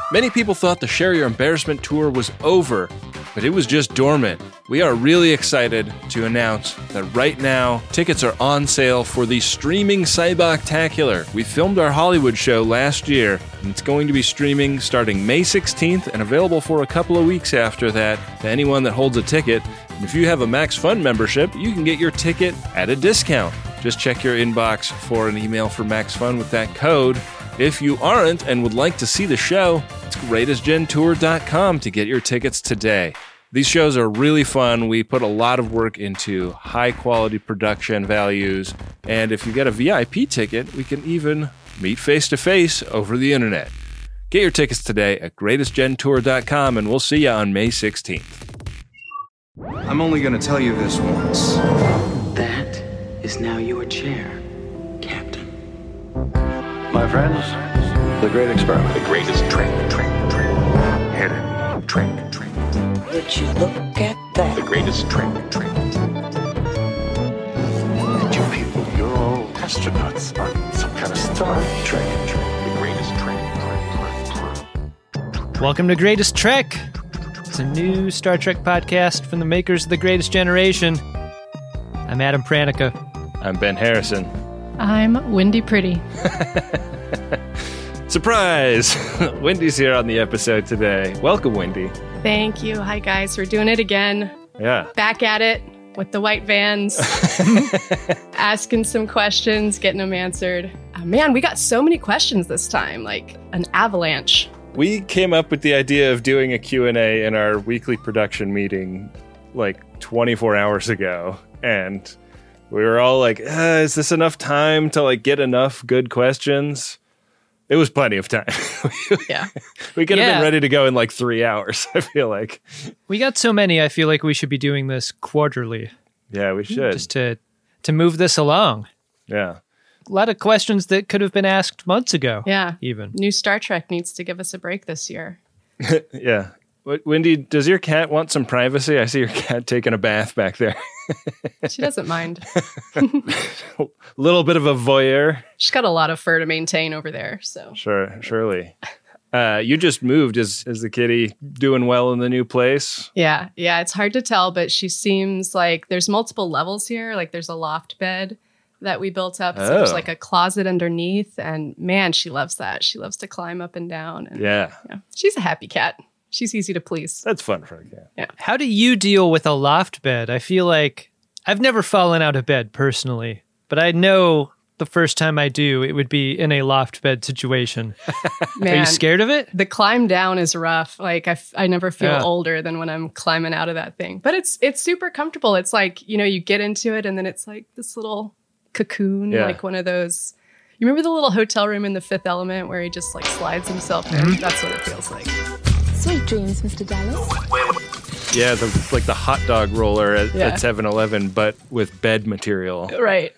Many people thought the Share Your Embarrassment tour was over, but it was just dormant. We are really excited to announce that right now, tickets are on sale for the streaming Cyboctacular. We filmed our Hollywood show last year, and it's going to be streaming starting May 16th and available for a couple of weeks after that to anyone that holds a ticket. And if you have a Max Fun membership, you can get your ticket at a discount. Just check your inbox for an email for Max Fun with that code. If you aren't and would like to see the show, it's greatestgentour.com to get your tickets today. These shows are really fun. We put a lot of work into high-quality production values, and if you get a VIP ticket, we can even meet face-to-face over the internet. Get your tickets today at greatestgentour.com, and we'll see you on May 16th. I'm only going to tell you this once. That is now your chair, Captain. My friends, the great experiment. The greatest trick. Hidden trick. Would you look at that? The greatest trick. And you people, you're all astronauts on some kind of Star Trek. The greatest trick. Welcome to Greatest Trek. It's a new Star Trek podcast from the makers of The Greatest Generation. I'm Adam Pranica. I'm Ben Harrison. I'm Wendy Pretty. Surprise! Wendy's here on the episode today. Welcome, Wendy. Thank you. Hi, guys. We're doing it again. Yeah. Back at it with the white vans. Asking some questions, getting them answered. Man, we got so many questions this time, like an avalanche. We came up with the idea of doing a Q&A in our weekly production meeting like 24 hours ago, and we were all like, is this enough time to like get enough good questions? It was plenty of time. Yeah. We could have been ready to go in like 3 hours, I feel like. We got so many, I feel like we should be doing this quarterly. Yeah, we should. Just to move this along. Yeah. A lot of questions that could have been asked months ago. Yeah. Even. New Star Trek needs to give us a break this year. Yeah. Wendy, does your cat want some privacy? I see your cat taking a bath back there. She doesn't mind. A little bit of a voyeur. She's got a lot of fur to maintain over there, so. Surely. You just moved. Is the kitty doing well in the new place? Yeah, it's hard to tell, but she seems like there's multiple levels here. Like there's a loft bed that we built up. So there's like a closet underneath, and man, she loves that. She loves to climb up and down. And, yeah. She's a happy cat. She's easy to please. That's fun for a cat. Yeah. How do you deal with a loft bed? I feel like I've never fallen out of bed personally, but I know the first time I do, it would be in a loft bed situation. Man, are you scared of it? The climb down is rough. Like I never feel older than when I'm climbing out of that thing. But it's super comfortable. It's like, you get into it and then it's like this little cocoon, like one of those. You remember the little hotel room in The Fifth Element where he just like slides himself in? Mm-hmm. That's what it feels like. Sweet dreams, Mr. Dallas. Yeah, the hot dog roller at 7-Eleven, but with bed material. Right.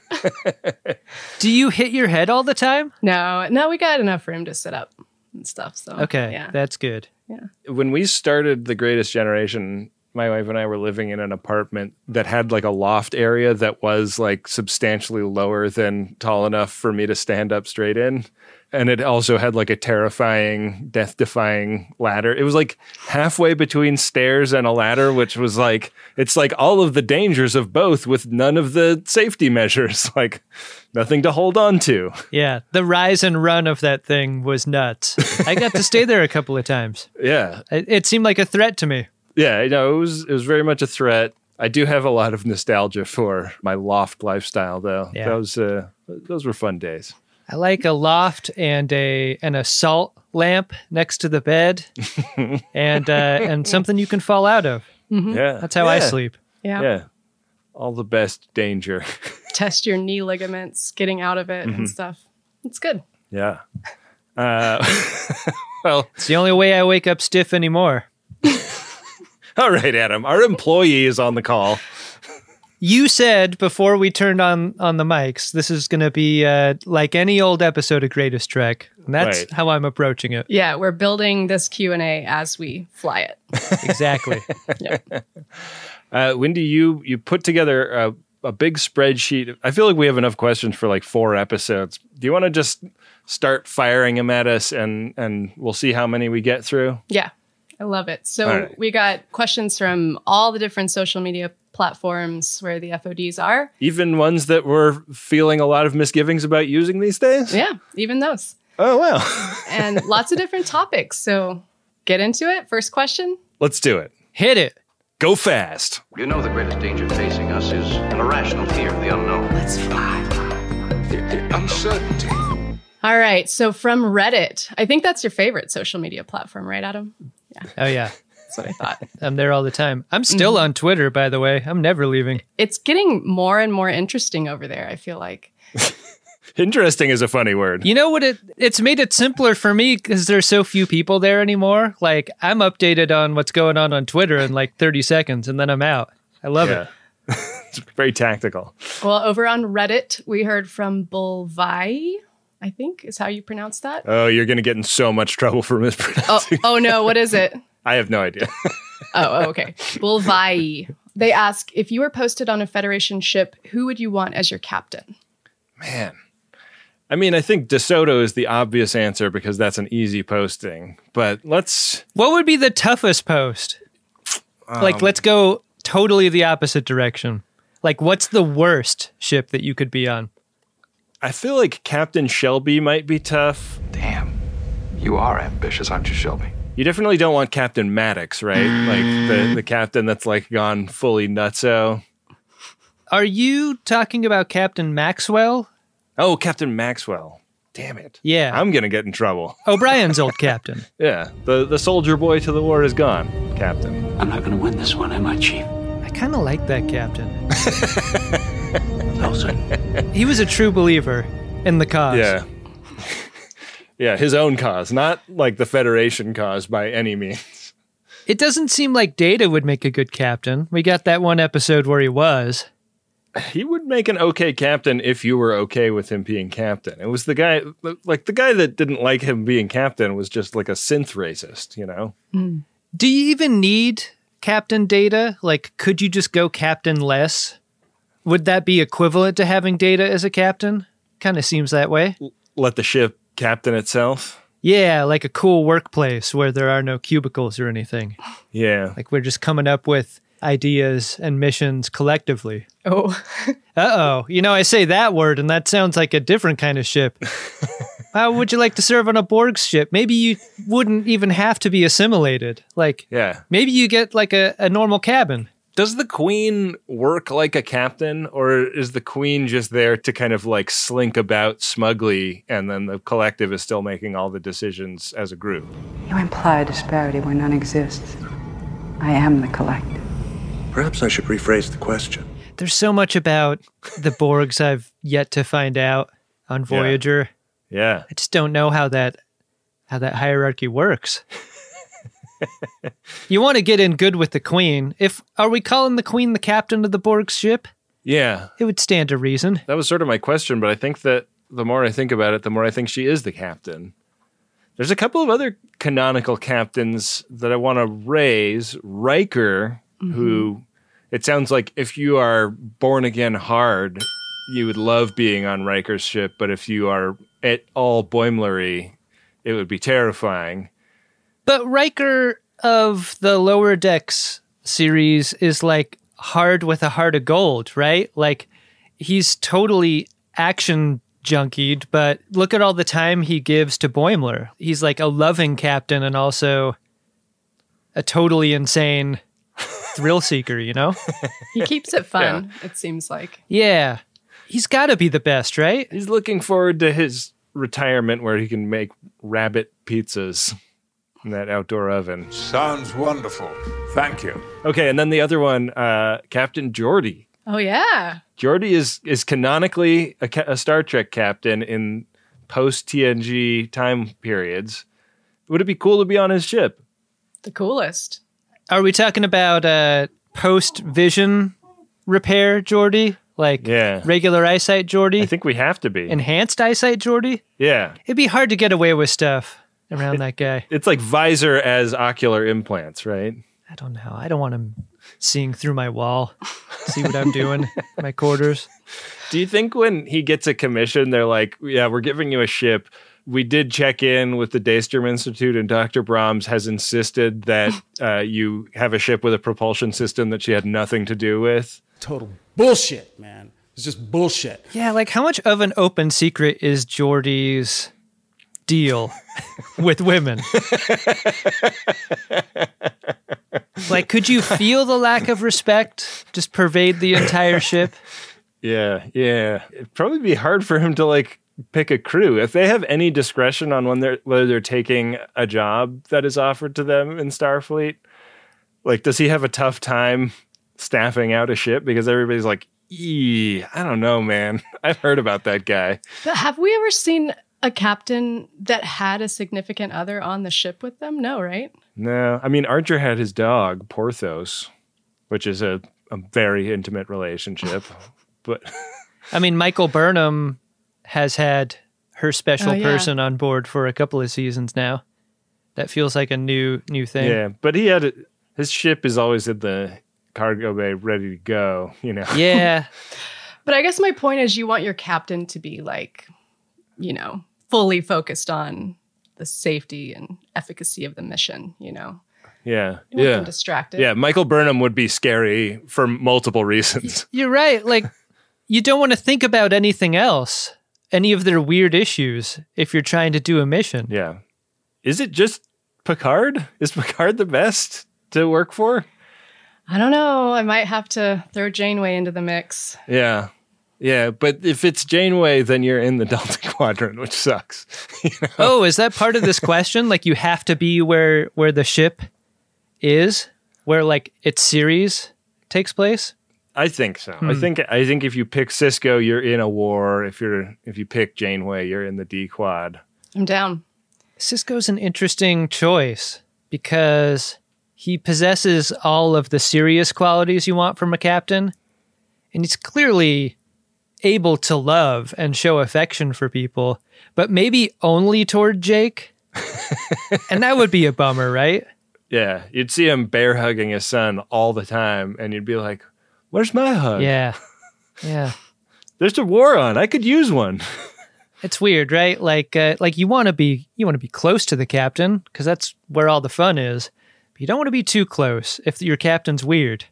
Do you hit your head all the time? No, we got enough room to sit up and stuff. So okay, that's good. Yeah. When we started The Greatest Generation, my wife and I were living in an apartment that had like a loft area that was like substantially lower than tall enough for me to stand up straight in. And it also had like a terrifying, death-defying ladder. It was like halfway between stairs and a ladder, which was like, it's like all of the dangers of both with none of the safety measures, like nothing to hold on to. Yeah, the rise and run of that thing was nuts. I got to stay there a couple of times. Yeah. It seemed like a threat to me. Yeah, it was very much a threat. I do have a lot of nostalgia for my loft lifestyle, though. Yeah. Those were fun days. I like a loft and a salt lamp next to the bed, and something you can fall out of. Mm-hmm. Yeah, that's how I sleep. Yeah, all the best danger. Test your knee ligaments, getting out of it and stuff. It's good. Yeah. Well, it's the only way I wake up stiff anymore. All right, Adam. Our employee is on the call. You said before we turned on the mics, this is going to be like any old episode of Greatest Trek. And that's how I'm approaching it. Yeah, we're building this Q&A as we fly it. Exactly. Yeah. Wendy, you put together a big spreadsheet. I feel like we have enough questions for like 4 episodes. Do you want to just start firing them at us and we'll see how many we get through? Yeah, I love it. So we got questions from all the different social media platforms where the FODs are. Even ones that we're feeling a lot of misgivings about using these days? Yeah, even those. Oh, wow. And lots of different topics. So get into it. First question. Let's do it. Hit it. Go fast. You know the greatest danger facing us is an irrational fear of the unknown. Let's fly. The uncertainty. All right. So from Reddit, I think that's your favorite social media platform, right, Adam? Yeah. Oh, yeah. That's what I thought. I'm there all the time. I'm still on Twitter, by the way. I'm never leaving. It's getting more and more interesting over there, I feel like. Interesting is a funny word. You know what? It's made it simpler for me because there's so few people there anymore. Like, I'm updated on what's going on Twitter in like 30 seconds, and then I'm out. I love it. It's very tactical. Well, over on Reddit, we heard from Bulvai, I think is how you pronounce that. Oh, you're going to get in so much trouble for mispronouncing. Oh no, what is it? I have no idea. Okay. Bulvai. They ask, if you were posted on a Federation ship, who would you want as your captain? Man. I mean, I think DeSoto is the obvious answer because that's an easy posting. But let's... What would be the toughest post? Like, let's go totally the opposite direction. Like, what's the worst ship that you could be on? I feel like Captain Shelby might be tough. Damn. You are ambitious, aren't you, Shelby? You definitely don't want Captain Maddox, right? Like the captain that's like gone fully nutso. Are you talking about Captain Maxwell? Oh, Captain Maxwell. Damn it. Yeah. I'm going to get in trouble. O'Brien's old captain. Yeah. The soldier boy to the war is gone, Captain. I'm not going to win this one, am I, Chief? I kind of like that captain. Listen. He was a true believer in the cause. Yeah. Yeah, his own cause, not like the Federation cause by any means. It doesn't seem like Data would make a good captain. We got that one episode where he was. He would make an okay captain if you were okay with him being captain. It was the guy that didn't like him being captain was just like a synth racist, you know? Do you even need Captain Data? Like, could you just go captain-less? Would that be equivalent to having Data as a captain? Kind of seems that way. Let the ship captain itself? Yeah, like a cool workplace where there are no cubicles or anything. Yeah. Like we're just coming up with ideas and missions collectively. Oh. Uh-oh. You know, I say that word and that sounds like a different kind of ship. How would you like to serve on a Borg ship? Maybe you wouldn't even have to be assimilated. Like, yeah. Maybe you get like a normal cabin. Does the Queen work like a captain, or is the Queen just there to kind of like slink about smugly and then the collective is still making all the decisions as a group? You imply a disparity where none exists. I am the collective. Perhaps I should rephrase the question. There's so much about the Borgs I've yet to find out on Voyager. Yeah. I just don't know how that hierarchy works. You want to get in good with the Queen. Are we calling the Queen the captain of the Borg ship? Yeah. It would stand to reason. That was sort of my question, but I think that the more I think about it, the more I think she is the captain. There's a couple of other canonical captains that I want to raise. Riker, who it sounds like if you are born again hard, you would love being on Riker's ship, but if you are at all Boimler-y, it would be terrifying. But Riker of the Lower Decks series is like hard with a heart of gold, right? Like he's totally action junkied, but look at all the time he gives to Boimler. He's like a loving captain and also a totally insane thrill seeker, you know? He keeps it fun, it seems like. Yeah. He's got to be the best, right? He's looking forward to his retirement where he can make rabbit pizzas in that outdoor oven. Sounds wonderful. Thank you. Okay, and then the other one, Captain Geordi. Oh, yeah. Geordi is canonically a Star Trek captain in post-TNG time periods. Would it be cool to be on his ship? The coolest. Are we talking about post-vision repair Geordi? Like regular eyesight Geordi? I think we have to be. Enhanced eyesight Geordi? Yeah. It'd be hard to get away with stuff around that guy. It's like visor as ocular implants, right? I don't know. I don't want him seeing through my wall, see what I'm doing, my quarters. Do you think when he gets a commission, they're like, yeah, we're giving you a ship. We did check in with the Daystrom Institute, and Dr. Brahms has insisted that you have a ship with a propulsion system that she had nothing to do with? Total bullshit, man. It's just bullshit. Yeah, like how much of an open secret is Geordi's deal with women? Like, could you feel the lack of respect just pervade the entire ship? Yeah. It'd probably be hard for him to, like, pick a crew. If they have any discretion on whether they're taking a job that is offered to them in Starfleet, like, does he have a tough time staffing out a ship? Because everybody's like, I don't know, man. I've heard about that guy. But have we ever seen a captain that had a significant other on the ship with them? No, right? No. I mean, Archer had his dog, Porthos, which is a very intimate relationship. But I mean, Michael Burnham has had her special person on board for a couple of seasons now. That feels like a new thing. Yeah, but his ship is always in the cargo bay ready to go, you know. Yeah. But I guess my point is you want your captain to be like, fully focused on the safety and efficacy of the mission, Yeah. You want them distracted. Yeah, Michael Burnham would be scary for multiple reasons. You're right. Like, you don't want to think about anything else, any of their weird issues, if you're trying to do a mission. Yeah. Is it just Picard? Is Picard the best to work for? I don't know. I might have to throw Janeway into the mix. Yeah. Yeah, but if it's Janeway, then you're in the Delta Quadrant, which sucks. Oh, is that part of this question? Like, you have to be where the ship is, where like its series takes place? I think so. I think if you pick Cisco, you're in a war. If you pick Janeway, you're in the D Quad. I'm down. Cisco's an interesting choice because he possesses all of the serious qualities you want from a captain, and he's clearly able to love and show affection for people, but maybe only toward Jake. And that would be a bummer, right? Yeah, you'd see him bear hugging his son all the time, and you'd be like, "Where's my hug?" Yeah. There's a war on. I could use one. It's weird, right? Like you want to be close to the captain because that's where all the fun is. But you don't want to be too close if your captain's weird.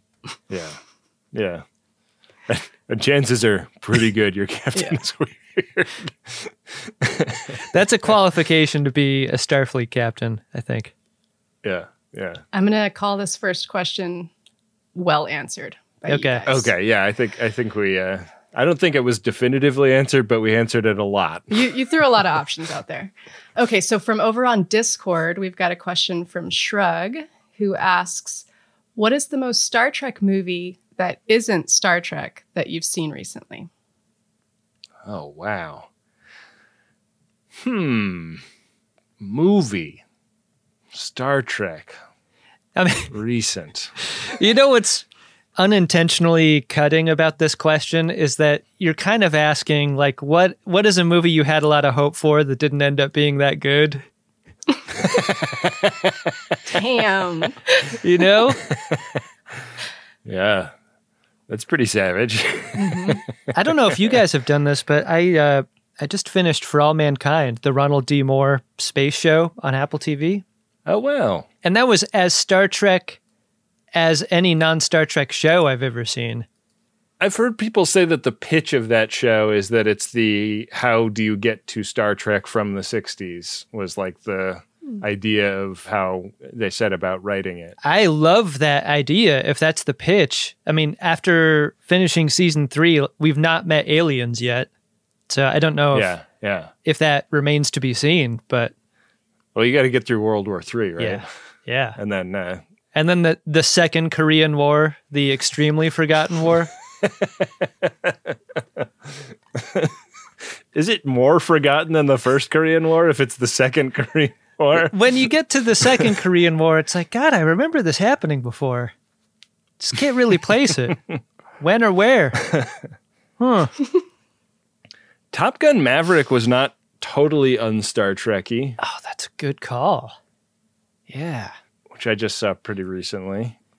Yeah. And chances are pretty good your captain is weird. That's a qualification to be a Starfleet captain, I think. Yeah. I'm going to call this first question well answered by you guys. Okay, yeah, I think we I don't think it was definitively answered, but we answered it a lot. You threw a lot of options out there. Okay, so from over on Discord, we've got a question from Shrug, who asks, what is the most Star Trek movie that isn't Star Trek that you've seen recently? Oh, wow. Movie. Star Trek. I mean, recent. You know what's unintentionally cutting about this question is that you're kind of asking, like, what is a movie you had a lot of hope for that didn't end up being that good? Damn. You know? Yeah. That's pretty savage. I don't know if you guys have done this, but I just finished For All Mankind, the Ronald D. Moore space show on Apple TV. Oh, wow. And that was as Star Trek as any non-Star Trek show I've ever seen. I've heard people say that the pitch of that show is that it's the how do you get to Star Trek from the 60s was like the idea of how they set about writing it. I love that idea if that's the pitch. I mean, after finishing season 3, we've not met aliens yet. So I don't know if that remains to be seen, but... Well, you got to get through World War III, right? Yeah. And then... And then the Second Korean War, the extremely forgotten war. Is it more forgotten than the First Korean War if it's the Second Korean War? When you get to the Second Korean War, it's like, God, I remember this happening before. Just can't really place it. When or where? Top Gun Maverick was not totally un-Star Trek-y. Oh, that's a good call. Yeah. Which I just saw pretty recently.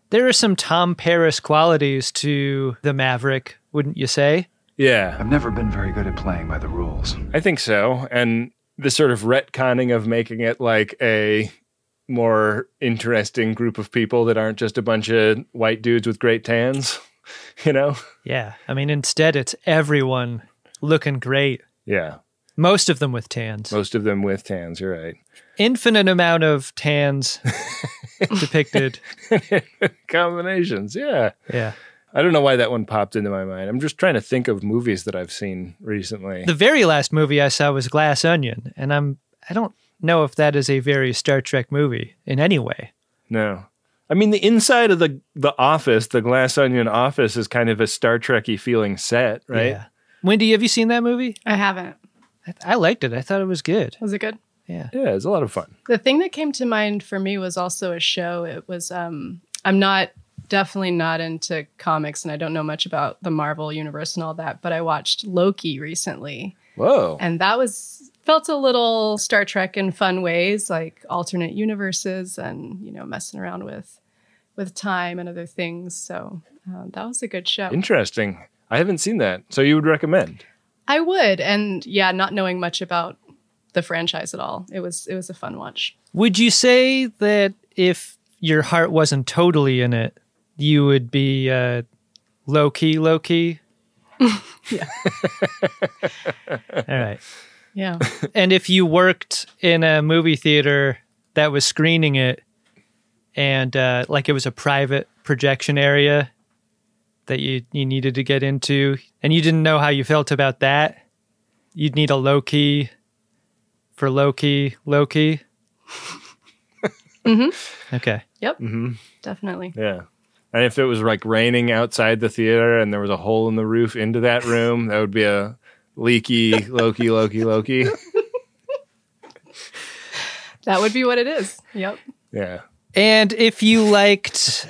There are some Tom Paris qualities to the Maverick, wouldn't you say? Yeah. I've never been very good at playing by the rules. I think so. And the sort of retconning of making it like a more interesting group of people that aren't just a bunch of white dudes with great tans, you know? Yeah. I mean, instead, it's everyone looking great. Yeah. Most of them with tans. Most of them with tans, you're right. Infinite amount of tans depicted. Combinations, yeah. Yeah. I don't know why that one popped into my mind. I'm just trying to think of movies that I've seen recently. The very last movie I saw was Glass Onion, and I don't know if that is a very Star Trek movie in any way. No. I mean, the inside of the office, the Glass Onion office, is kind of a Star Trek-y feeling set, right? Yeah. Wendy, have you seen that movie? I haven't. I liked it. I thought it was good. Was it good? Yeah. Yeah, it's a lot of fun. The thing that came to mind for me was also a show. It was, I'm definitely not into comics, and I don't know much about the Marvel universe and all that, but I watched Loki recently. Whoa. And that felt a little Star Trek in fun ways, like alternate universes and, messing around with time and other things. So that was a good show. Interesting. I haven't seen that. So you would recommend? I would. And yeah, not knowing much about the franchise at all. It was a fun watch. Would you say that if your heart wasn't totally in it, you would be low-key? Yeah. All right. Yeah. And if you worked in a movie theater that was screening it and like it was a private projection area that you needed to get into and you didn't know how you felt about that, you'd need a low-key for low-key. Mm-hmm. Okay. Yep. Mm-hmm. Definitely. Yeah. And if it was like raining outside the theater and there was a hole in the roof into that room, that would be a leaky Loki. That would be what it is. Yep. Yeah. And if you liked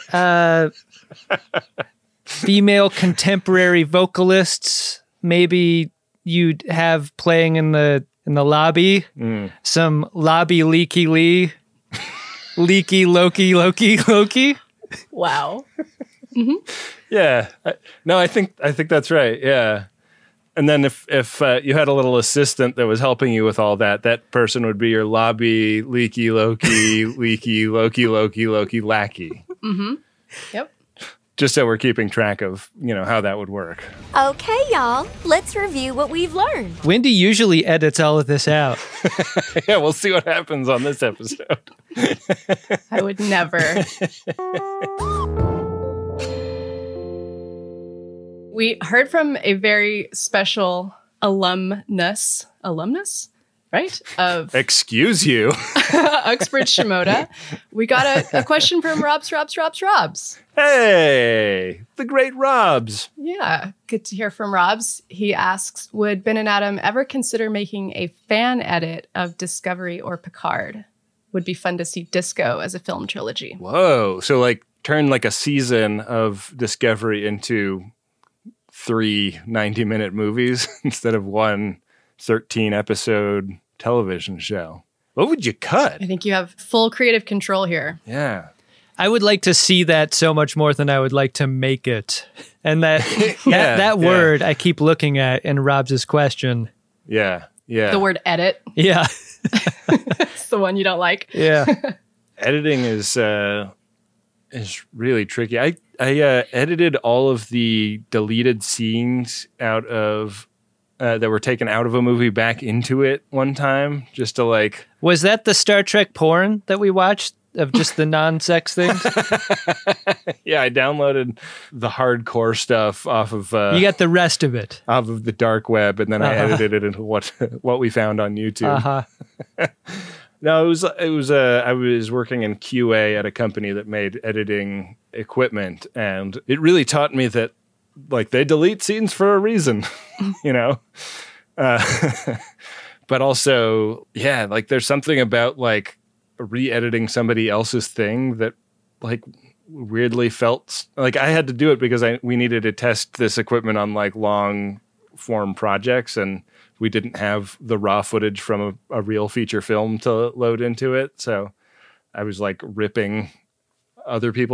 female contemporary vocalists, maybe you'd have playing in the lobby some lobby leaky Lee, leaky Loki. Wow. Mm-hmm. Yeah. I think that's right. Yeah. And then if you had a little assistant that was helping you with all that, that person would be your lobby leaky Loki, leaky Loki lackey. Mm-hmm. Yep. Just so we're keeping track of, how that would work. Okay, y'all. Let's review what we've learned. Wendy usually edits all of this out. Yeah, we'll see what happens on this episode. I would never. We heard from a very special alumnus, right? Of Excuse you. Uxbridge Shimoda. We got a question from Robs. Hey, the great Robs. Yeah, good to hear from Robs. He asks, would Ben and Adam ever consider making a fan edit of Discovery or Picard? Would be fun to see Disco as a film trilogy. Whoa. So like turn like a season of Discovery into 3 90-minute movies instead of one 13-episode television show. What would you cut? I think you have full creative control here. Yeah. I would like to see that so much more than I would like to make it. And that word I keep looking at in Rob's question. Yeah. Yeah. The word edit. Yeah. It's the one you don't like. Yeah. Editing is really tricky. I edited all of the deleted scenes out of that were taken out of a movie back into it one time, just to like. Was that the Star Trek porn that we watched of just the non-sex things? Yeah, I downloaded the hardcore stuff off of. You got the rest of it off of the dark web, and then I edited it into what we found on YouTube. No, it was. I was working in QA at a company that made editing equipment, and it really taught me that, like, they delete scenes for a reason, But also, yeah, like, there's something about like re-editing somebody else's thing that, like, weirdly felt like I had to do it because we needed to test this equipment on like long form projects, and we didn't have the raw footage from a real feature film to load into it. So I was like ripping other people's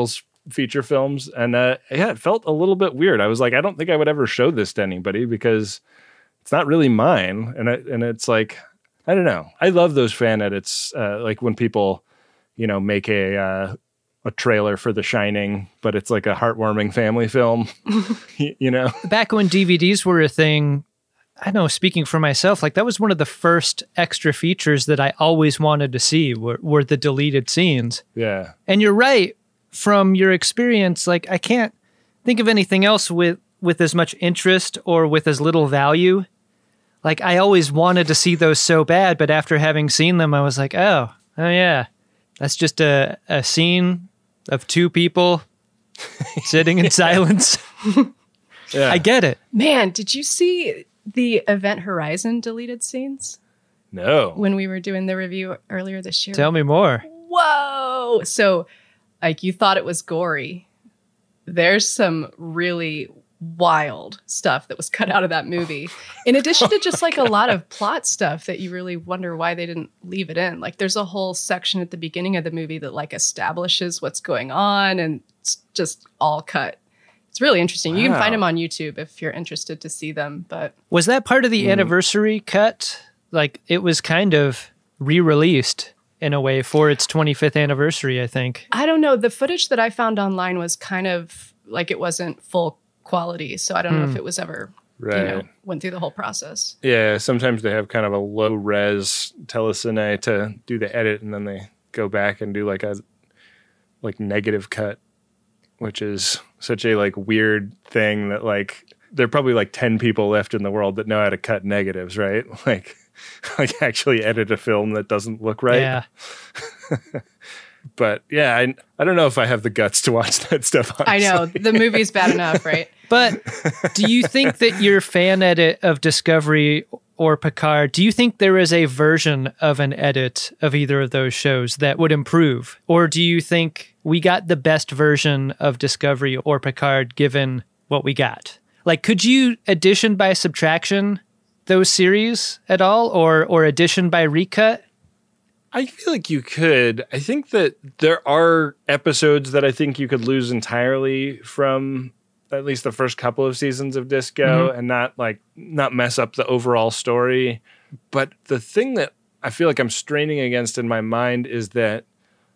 feature films. And yeah, it felt a little bit weird. I was like, I don't think I would ever show this to anybody because it's not really mine. And it's like, I don't know. I love those fan edits, like when people, make a trailer for The Shining, but it's like a heartwarming family film, Back when DVDs were a thing, I know, speaking for myself, like that was one of the first extra features that I always wanted to see were the deleted scenes. Yeah. And you're right, from your experience, like I can't think of anything else with as much interest or with as little value. Like I always wanted to see those so bad, but after having seen them, I was like, oh yeah, that's just a scene of two people sitting in silence. Yeah. I get it. Man, did you see the Event Horizon deleted scenes? No. When we were doing the review earlier this year. Tell me more. Whoa! So, like, you thought it was gory. There's some really wild stuff that was cut out of that movie. In addition to just like a lot of plot stuff that you really wonder why they didn't leave it in. Like there's a whole section at the beginning of the movie that like establishes what's going on and it's just all cut. It's really interesting. You can find them on YouTube if you're interested to see them. But was that part of the anniversary cut? Like it was kind of re-released in a way for its 25th anniversary, I think. I don't know. The footage that I found online was kind of like it wasn't full quality. So I don't know if it was ever, went through the whole process. Yeah, sometimes they have kind of a low res telecine to do the edit and then they go back and do like a negative cut, which is such a like weird thing that like there are probably like 10 people left in the world that know how to cut negatives, right? Like actually edit a film that doesn't look right. Yeah. But yeah, I don't know if I have the guts to watch that stuff, honestly. I know. The movie's bad enough, right? But do you think that your fan edit of Discovery or Picard, do you think there is a version of an edit of either of those shows that would improve? Or do you think we got the best version of Discovery or Picard given what we got? Like, could you addition by subtraction those series at all? Or addition by recut? I feel like you could. I think that there are episodes that I think you could lose entirely from at least the first couple of seasons of Disco and not mess up the overall story. But the thing that I feel like I'm straining against in my mind is that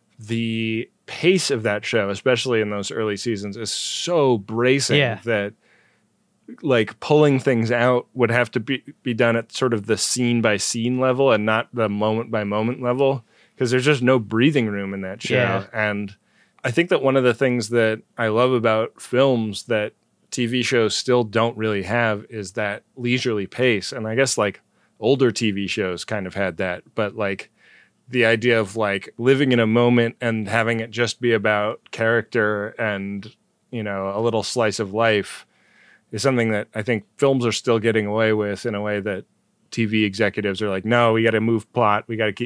the pace of that show, especially in those early seasons, is so bracing that like pulling things out would have to be done at sort of the scene by scene level and not the moment by moment level, because there's just no breathing room in that show. Yeah. And I think that one of the things that I love about films that TV shows still don't really have is that leisurely pace. And I guess like older TV shows kind of had that, but like the idea of like living in a moment and having it just be about character and, a little slice of life is something that I think films are still getting away with in a way that TV executives are like, no, we got to move plot. We got to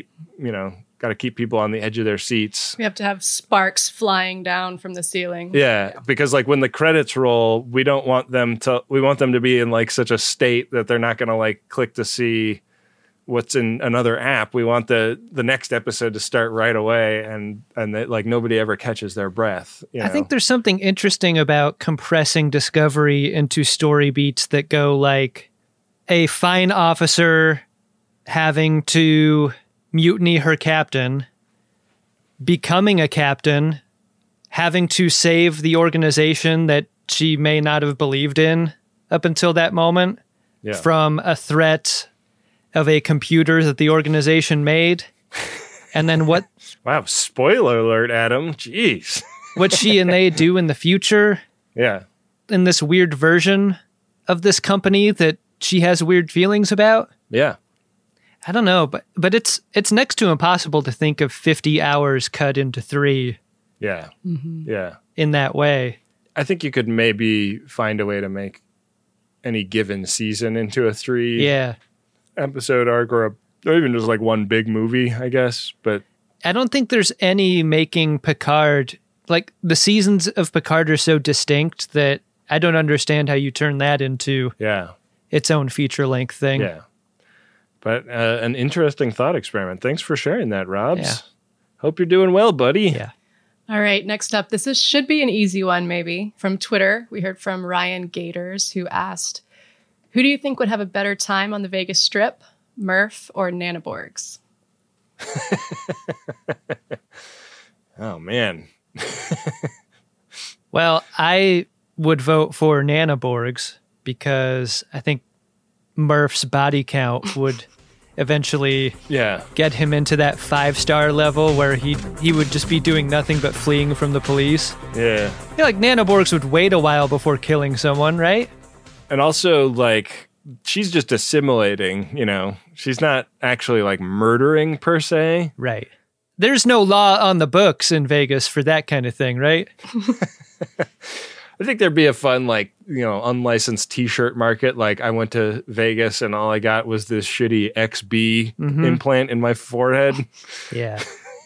keep people on the edge of their seats. We have to have sparks flying down from the ceiling. Yeah, because like when the credits roll, we want them to be in like such a state that they're not going to like click to see what's in another app. We want the next episode to start right away and that like nobody ever catches their breath. I think there's something interesting about compressing Discovery into story beats that go like a fine officer having to mutiny her captain, becoming a captain, having to save the organization that she may not have believed in up until that moment from a threat of a computer that the organization made. And then what... Wow, spoiler alert, Adam. Jeez. What she and they do in the future. Yeah. In this weird version of this company that she has weird feelings about. Yeah. I don't know, but it's next to impossible to think of 50 hours cut into 3. Yeah. Mm-hmm. Yeah. In that way. I think you could maybe find a way to make any given season into a 3 episode arc or even just like one big movie, I guess. But I don't think there's any making Picard, like the seasons of Picard are so distinct that I don't understand how you turn that into its own feature-length thing. Yeah. But an interesting thought experiment. Thanks for sharing that, Robs. Yeah. Hope you're doing well, buddy. Yeah. All right, next up, should be an easy one, maybe. From Twitter, we heard from Ryan Gators, who asked, who do you think would have a better time on the Vegas Strip, Murph or Nanoborgs? Oh, man. Well, I would vote for Nanoborgs because I think Murph's body count would eventually get him into that 5-star level where he would just be doing nothing but fleeing from the police. Yeah. I feel like Nanoborgs would wait a while before killing someone, right? And also, like, she's just assimilating, you know. She's not actually, like, murdering per se. Right. There's no law on the books in Vegas for that kind of thing, right? I think there'd be a fun, like, you know, unlicensed t-shirt market. Like, I went to Vegas and all I got was this shitty XB implant in my forehead. Yeah.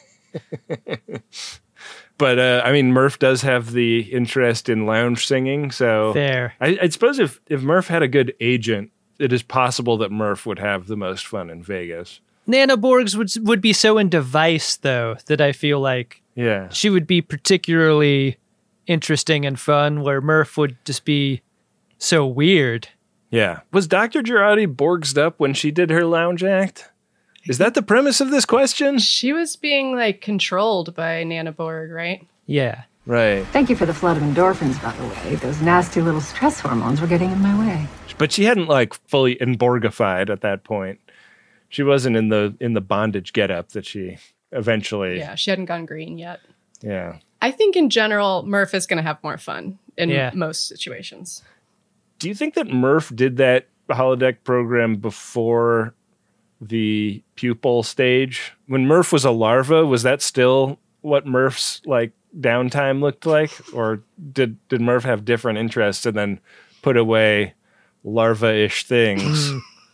But, I mean, Murph does have the interest in lounge singing, so... Fair. I suppose if Murph had a good agent, it is possible that Murph would have the most fun in Vegas. Nanoborgs would be so into Vice, though, that I feel like she would be particularly interesting and fun, where Murph would just be so weird. Yeah. Was Dr. Girardi Borgsed up when she did her lounge act? Is that the premise of this question? She was being, like, controlled by Nanoborg, right? Yeah. Right. Thank you for the flood of endorphins, by the way. Those nasty little stress hormones were getting in my way. But she hadn't, like, fully Borgified at that point. She wasn't in the bondage getup that she eventually... Yeah, she hadn't gone green yet. Yeah. I think in general, Murph is going to have more fun in most situations. Do you think that Murph did that holodeck program before the pupil stage? When Murph was a larva, was that still what Murph's, like, downtime looked like? Or did Murph have different interests and then put away larva-ish things?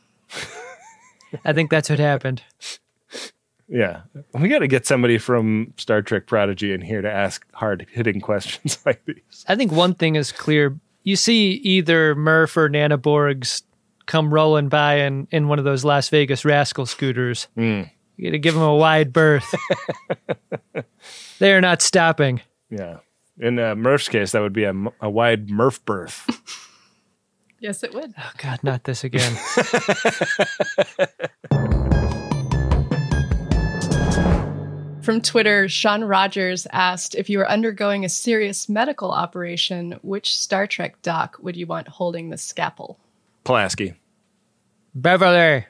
I think that's what happened. Yeah. We got to get somebody from Star Trek Prodigy in here to ask hard-hitting questions like these. I think one thing is clear. You see either Murph or Nanoborgs come rolling by in one of those Las Vegas rascal scooters. You got to give them a wide berth. They are not stopping. Yeah. In Murph's case, that would be a wide Murph berth. Yes, it would. Oh, God, not this again. From Twitter, Sean Rogers asked, if you were undergoing a serious medical operation, which Star Trek doc would you want holding the scalpel? Pulaski. Beverly.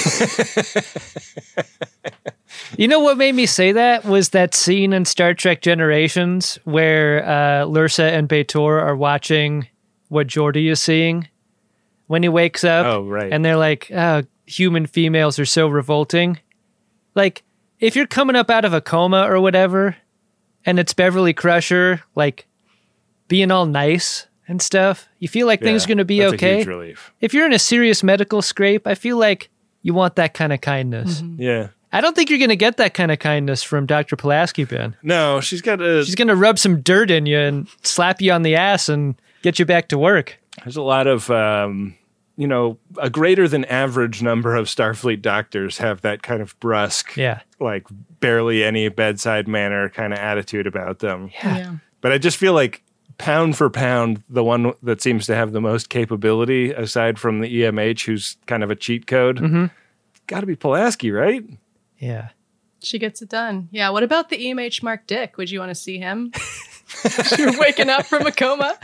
You know what made me say that was that scene in Star Trek Generations where Lursa and B'Etor are watching what Geordi is seeing when he wakes up. Oh, right. And they're like, oh, human females are so revolting. Like, if you're coming up out of a coma or whatever, and it's Beverly Crusher, like, being all nice and stuff, you feel like things are going to be okay. A huge relief. If you're in a serious medical scrape, I feel like you want that kind of kindness. Yeah. I don't think you're going to get that kind of kindness from Dr. Pulaski, Ben. No, she's going to rub some dirt in you and slap you on the ass and get you back to work. There's a lot of, a greater than average number of Starfleet doctors have that kind of brusque, like barely any bedside manner kind of attitude about them. Yeah. But I just feel like pound for pound, the one that seems to have the most capability, aside from the EMH, who's kind of a cheat code, got to be Pulaski, right? Yeah. She gets it done. Yeah. What about the EMH Mark Dick? Would you want to see him? You're waking up from a coma.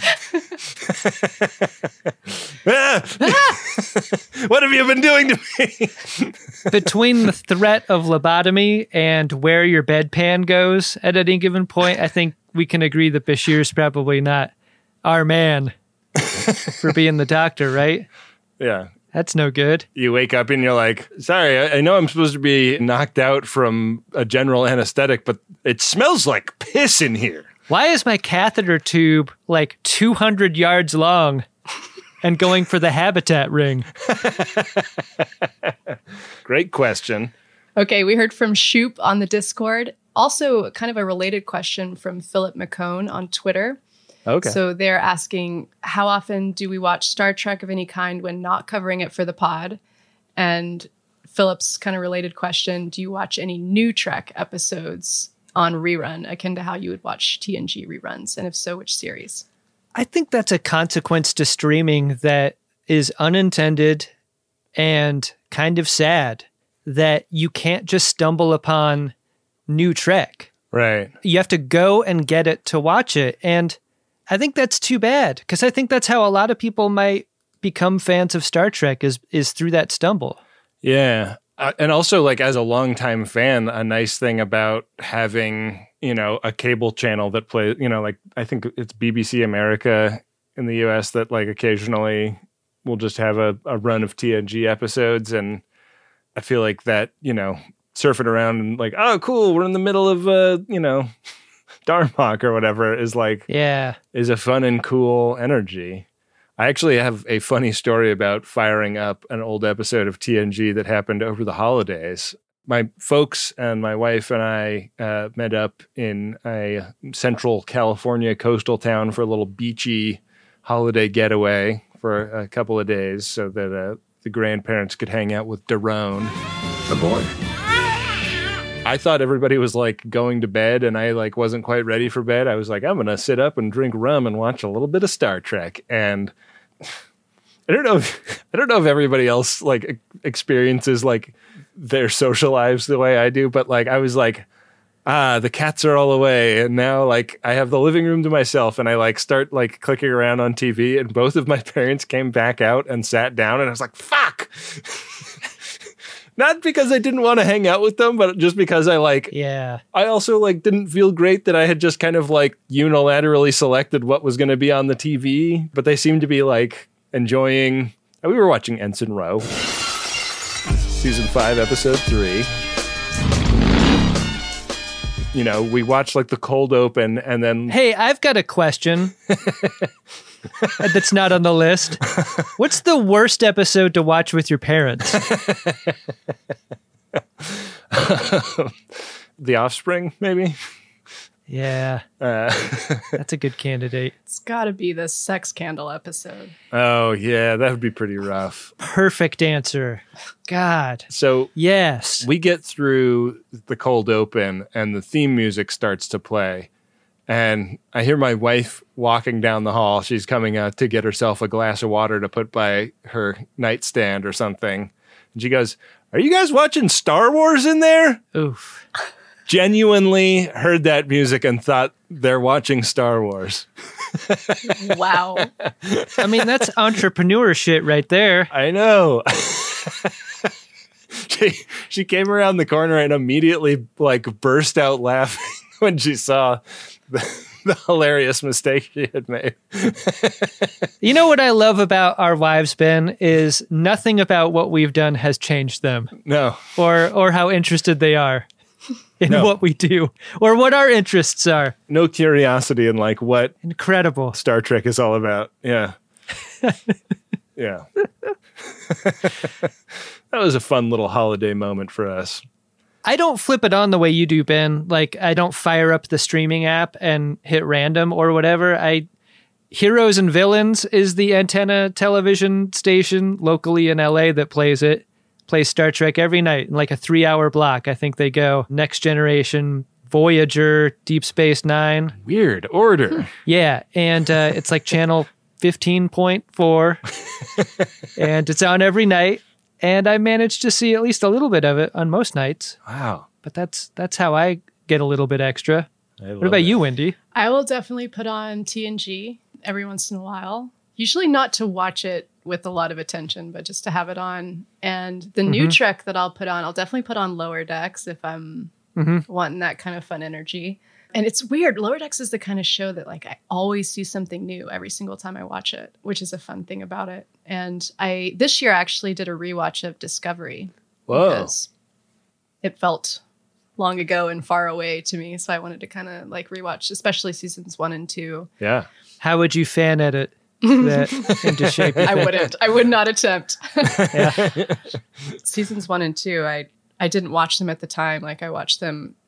What have you been doing to me? Between the threat of lobotomy and where your bedpan goes at any given point, I think we can agree that Bashir's probably not our man for being the doctor, right? Yeah. That's no good. You wake up and you're like, sorry, I know I'm supposed to be knocked out from a general anesthetic, but it smells like piss in here. Why is my catheter tube like 200 yards long and going for the habitat ring? Great question. Okay, we heard from Shoop on the Discord. Also, kind of a related question from Philip McCone on Twitter. Okay. So they're asking, how often do we watch Star Trek of any kind when not covering it for the pod? And Philip's kind of related question, do you watch any new Trek episodes on rerun, akin to how you would watch TNG reruns? And if so, which series? I think that's a consequence to streaming that is unintended and kind of sad, that you can't just stumble upon new Trek. Right. You have to go and get it to watch it. And I think that's too bad, because I think that's how a lot of people might become fans of Star Trek is through that stumble. Yeah. And also, like, as a longtime fan, a nice thing about having, you know, a cable channel that plays, you know, like, I think it's BBC America in the US that, like, occasionally will just have a run of TNG episodes. And I feel like that, you know, surfing around and like, oh, cool, we're in the middle of, you know, Darmok or whatever is like, is a fun and cool energy. I actually have a funny story about firing up an old episode of TNG that happened over the holidays. My folks and my wife and I met up in a central California coastal town for a little beachy holiday getaway for a couple of days so that the grandparents could hang out with Daron. The boy. I thought everybody was like going to bed and I like wasn't quite ready for bed. I was like, I'm going to sit up and drink rum and watch a little bit of Star Trek. And I don't know if everybody else like experiences like their social lives the way I do, but like I was like, the cats are all away and now like I have the living room to myself and I like start like clicking around on TV and both of my parents came back out and sat down and I was like, fuck. Not because I didn't want to hang out with them, but just because I also like didn't feel great that I had just kind of like unilaterally selected what was going to be on the TV, but they seemed to be like enjoying. We were watching Ensign Rowe, season 5, episode 3. You know, we watched like the cold open and then. Hey, I've got a question that's not on the list. What's the worst episode to watch with your parents? The Offspring, maybe? Yeah. That's a good candidate. It's got to be the Sex Candle episode. Oh, yeah, that would be pretty rough. Perfect answer. God. So, yes. We get through the cold open and the theme music starts to play. And I hear my wife walking down the hall. She's coming out to get herself a glass of water to put by her nightstand or something. And she goes, "Are you guys watching Star Wars in there?" Oof. Genuinely heard that music and thought they're watching Star Wars. Wow. I mean, that's entrepreneur shit right there. I know. She came around the corner and immediately like burst out laughing when she saw the hilarious mistake she had made. You know what I love about our wives, Ben, is nothing about what we've done has changed them. No. Or how interested they are in what we do or what our interests are. No curiosity in like what incredible Star Trek is all about. Yeah. Yeah. That was a fun little holiday moment for us. I don't flip it on the way you do, Ben. Like, I don't fire up the streaming app and hit random or whatever. Heroes and Villains is the antenna television station locally in LA that plays Star Trek every night in like a 3-hour block. I think they go Next Generation, Voyager, Deep Space Nine. Weird order. Yeah. And it's like channel 15.4 and it's on every night. And I managed to see at least a little bit of it on most nights. Wow. But that's how I get a little bit extra. What about you, Wendy? I will definitely put on TNG every once in a while. Usually not to watch it with a lot of attention, but just to have it on. And the new Trek that I'll put on, I'll definitely put on Lower Decks if I'm wanting that kind of fun energy. And it's weird. Lower Decks is the kind of show that like I always see something new every single time I watch it, which is a fun thing about it. And this year actually did a rewatch of Discovery. Whoa. Because it felt long ago and far away to me. So I wanted to kind of like rewatch, especially seasons 1 and 2. Yeah. How would you fan edit that into shape? I wouldn't. I would not attempt. Seasons 1 and 2, I didn't watch them at the time. Like I watched them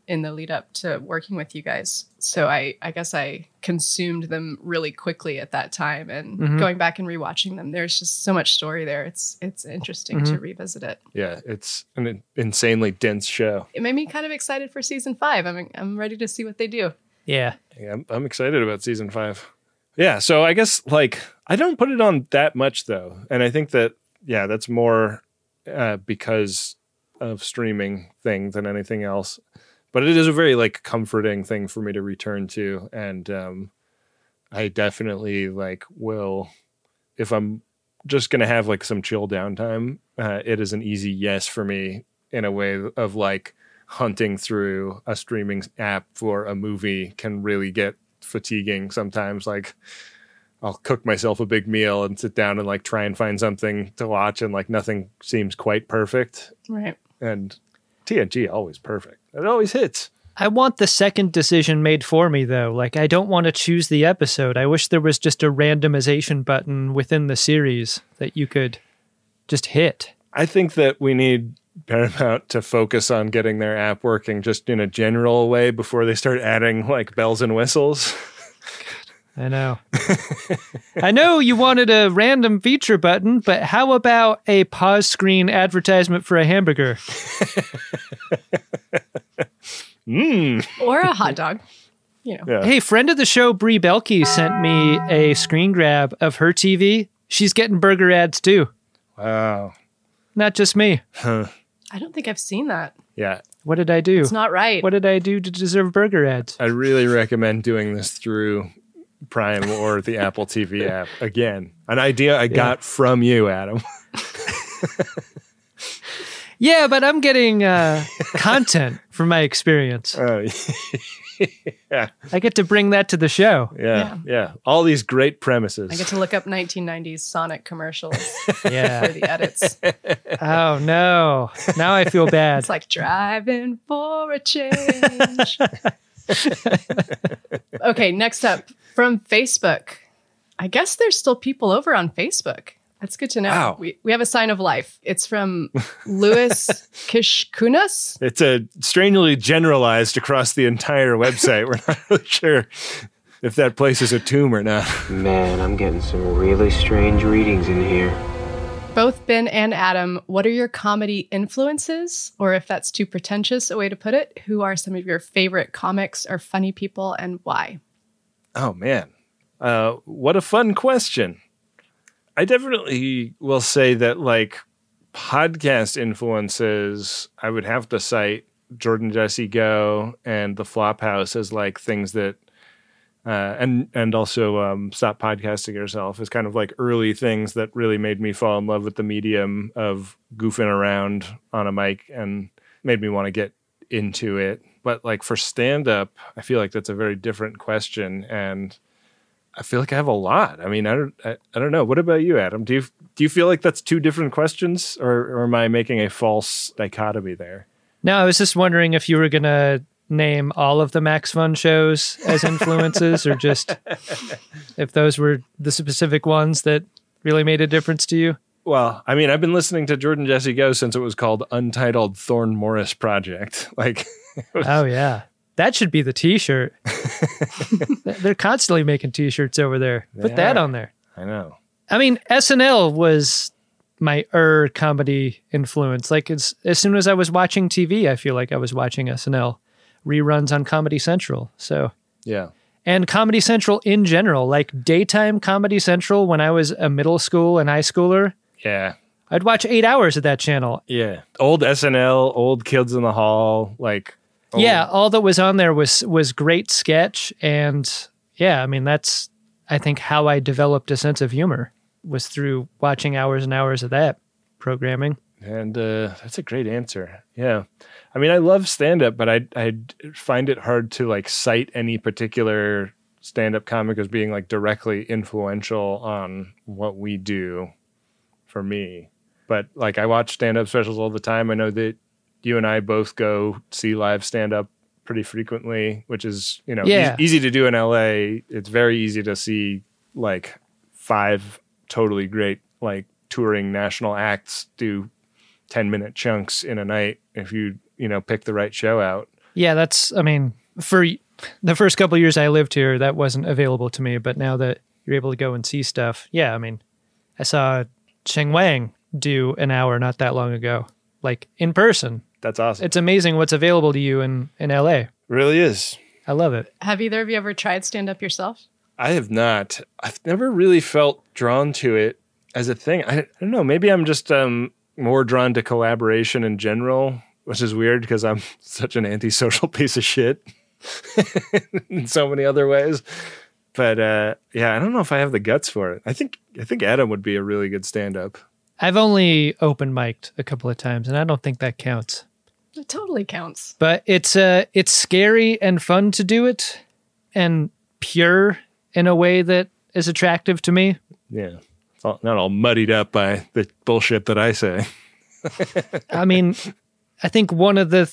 in the lead up to working with you guys. So I guess I consumed them really quickly at that time, and going back and rewatching them, there's just so much story there. It's interesting to revisit it. Yeah, it's an insanely dense show. It made me kind of excited for season 5. I'm ready to see what they do. Yeah. I'm excited about season 5. Yeah, so I guess like I don't put it on that much though, and I think that that's more because of streaming thing than anything else. But it is a very like comforting thing for me to return to, and I definitely like will, if I'm just gonna have like some chill downtime, it is an easy yes for me in a way of like hunting through a streaming app for a movie can really get fatiguing sometimes. Like I'll cook myself a big meal and sit down and like try and find something to watch, and like nothing seems quite perfect. Right. And TNG always perfect. It always hits. I want the second decision made for me, though. Like, I don't want to choose the episode. I wish there was just a randomization button within the series that you could just hit. I think that we need Paramount to focus on getting their app working just in a general way before they start adding, like, bells and whistles. I know. I know you wanted a random feature button, but how about a pause screen advertisement for a hamburger? Or a hot dog. You know. Yeah. Hey, friend of the show, Brie Belke, sent me a screen grab of her TV. She's getting burger ads too. Wow. Not just me. Huh. I don't think I've seen that. Yeah. What did I do? It's not right. What did I do to deserve burger ads? I really recommend doing this through Prime or the Apple TV app. Again, an idea I got from you, Adam. Yeah, but I'm getting content from my experience. Oh, yeah. I get to bring that to the show. Yeah. All these great premises. I get to look up 1990s Sonic commercials Yeah. for the edits. Oh, no. Now I feel bad. It's like driving for a change. Okay, next up from Facebook. I guess there's still people over on Facebook. That's good to know. Wow. We have a sign of life. It's from Louis Kishkunas. It's a strangely generalized across the entire website. We're not really sure if that place is a tomb or not. Man, I'm getting some really strange readings in here. Both Ben and Adam, what are your comedy influences? Or if that's too pretentious a way to put it, who are some of your favorite comics or funny people and why? Oh, man. What a fun question. I definitely will say that, like, podcast influences, I would have to cite Jordan Jesse Go and The Flophouse as, like, things that, and also Stop Podcasting Yourself as kind of, like, early things that really made me fall in love with the medium of goofing around on a mic and made me want to get into it. But, like, for stand-up, I feel like that's a very different question, and I feel like I have a lot. I mean, I don't know. What about you, Adam? Do you feel like that's two different questions, or am I making a false dichotomy there? No, I was just wondering if you were going to name all of the Max Fun shows as influences, or just if those were the specific ones that really made a difference to you. Well, I mean, I've been listening to Jordan Jesse Go since it was called Untitled Thorne Morris Project. Like, oh yeah. That should be the t-shirt. They're constantly making t-shirts over there. Put that on there. I know. I mean, SNL was my comedy influence. Like, as soon as I was watching TV, I feel like I was watching SNL reruns on Comedy Central. So yeah. And Comedy Central in general, like daytime Comedy Central when I was a middle school and high schooler. Yeah. I'd watch 8 hours of that channel. Yeah. Old SNL, old Kids in the Hall, like... Yeah, all that was on there was great sketch, and yeah, I mean that's I think how I developed a sense of humor was through watching hours and hours of that programming. And that's a great answer. Yeah, I mean I love stand-up, but I find it hard to like cite any particular stand-up comic as being like directly influential on what we do. For me, but like I watch stand-up specials all the time. I know that you and I both go see live stand-up pretty frequently, which is, you know, easy to do in LA. It's very easy to see like 5 totally great, like touring national acts do 10-minute chunks in a night if you know, pick the right show out. Yeah, for the first couple of years I lived here, that wasn't available to me. But now that you're able to go and see stuff, I saw Cheng Wang do an hour not that long ago, like in person. That's awesome. It's amazing what's available to you in LA. Really is. I love it. Have either of you ever tried stand-up yourself? I have not. I've never really felt drawn to it as a thing. I don't know. Maybe I'm just more drawn to collaboration in general, which is weird because I'm such an antisocial piece of shit in so many other ways. But I don't know if I have the guts for it. I think Adam would be a really good stand-up. I've only open mic'd a couple of times, and I don't think that counts. It totally counts. But it's scary and fun to do it, and pure in a way that is attractive to me. Yeah. It's not all muddied up by the bullshit that I say. I think the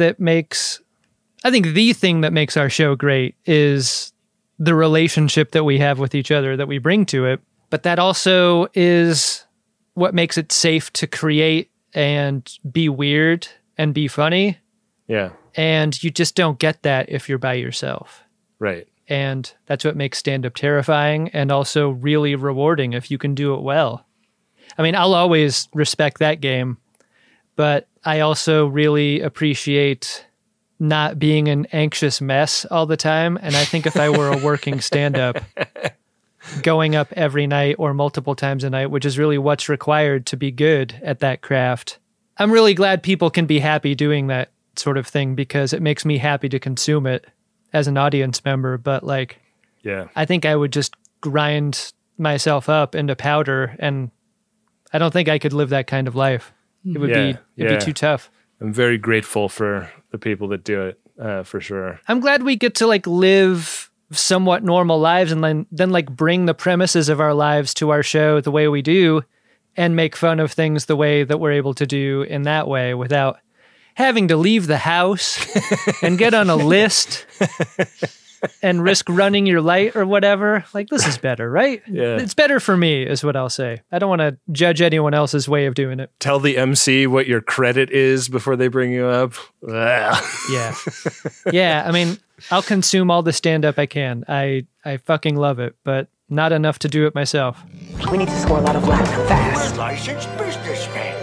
thing that makes our show great is the relationship that we have with each other that we bring to it. But that also is what makes it safe to create and be weird and be funny. Yeah. And you just don't get that if you're by yourself. Right. And that's what makes stand-up terrifying and also really rewarding if you can do it well. I'll always respect that game, but I also really appreciate not being an anxious mess all the time. And I think if I were a working stand-up, going up every night or multiple times a night, which is really what's required to be good at that craft, I'm really glad people can be happy doing that sort of thing because it makes me happy to consume it as an audience member. But I think I would just grind myself up into powder, and I don't think I could live that kind of life. It would be too tough. I'm very grateful for the people that do it, for sure. I'm glad we get to live somewhat normal lives and then bring the premises of our lives to our show the way we do and make fun of things the way that we're able to do in that way without having to leave the house and get on a list and risk running your light or whatever. This is better, right? Yeah. It's better for me is what I'll say. I don't want to judge anyone else's way of doing it. Tell the MC what your credit is before they bring you up. Yeah. Yeah, I'll consume all the stand-up I can. I fucking love it, but not enough to do it myself. We need to score a lot of black fast. Licensed businessmen.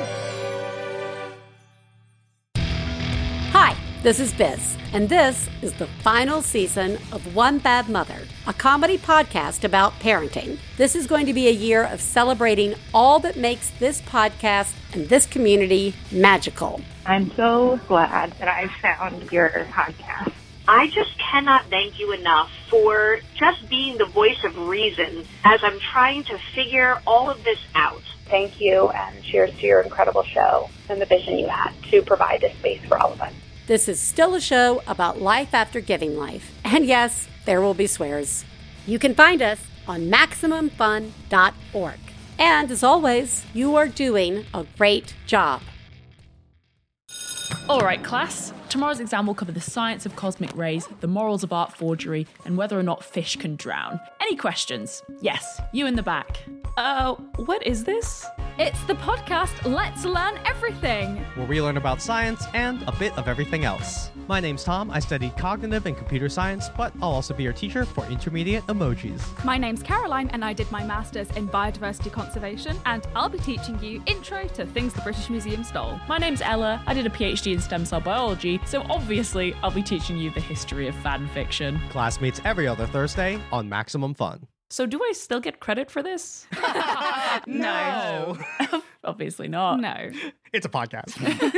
Hi, this is Biz, and this is the final season of One Bad Mother, a comedy podcast about parenting. This is going to be a year of celebrating all that makes this podcast and this community magical. I'm so glad that I found your podcast. I just cannot thank you enough for just being the voice of reason as I'm trying to figure all of this out. Thank you, and cheers to your incredible show and the vision you had to provide this space for all of us. This is still a show about life after giving life. And yes, there will be swears. You can find us on MaximumFun.org. And as always, you are doing a great job. All right, class. Tomorrow's exam will cover the science of cosmic rays, the morals of art forgery, and whether or not fish can drown. Any questions? Yes, you in the back. What is this? It's the podcast Let's Learn Everything, where we learn about science and a bit of everything else. My name's Tom. I study cognitive and computer science, but I'll also be your teacher for intermediate emojis. My name's Caroline, and I did my master's in biodiversity conservation, and I'll be teaching you intro to things the British Museum stole. My name's Ella. I did a PhD in stem cell biology, so obviously I'll be teaching you the history of fan fiction. Class meets every other Thursday on Maximum Fun. So do I still get credit for this? No. Obviously not. No. It's a podcast.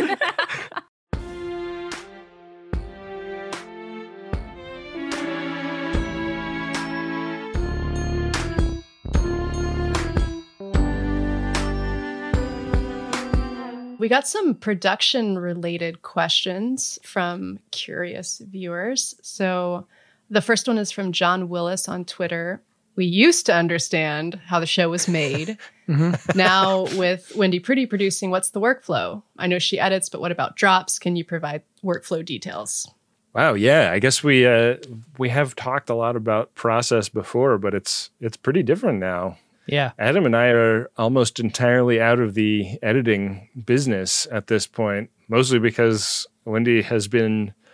We got some production-related questions from curious viewers. So the first one is from John Willis on Twitter. We used to understand how the show was made. Now with Wendy Pretty producing, what's the workflow? I know she edits, but what about drops? Can you provide workflow details? Wow, yeah. I guess we have talked a lot about process before, but it's pretty different now. Yeah. Adam and I are almost entirely out of the editing business at this point, mostly because Wendy has been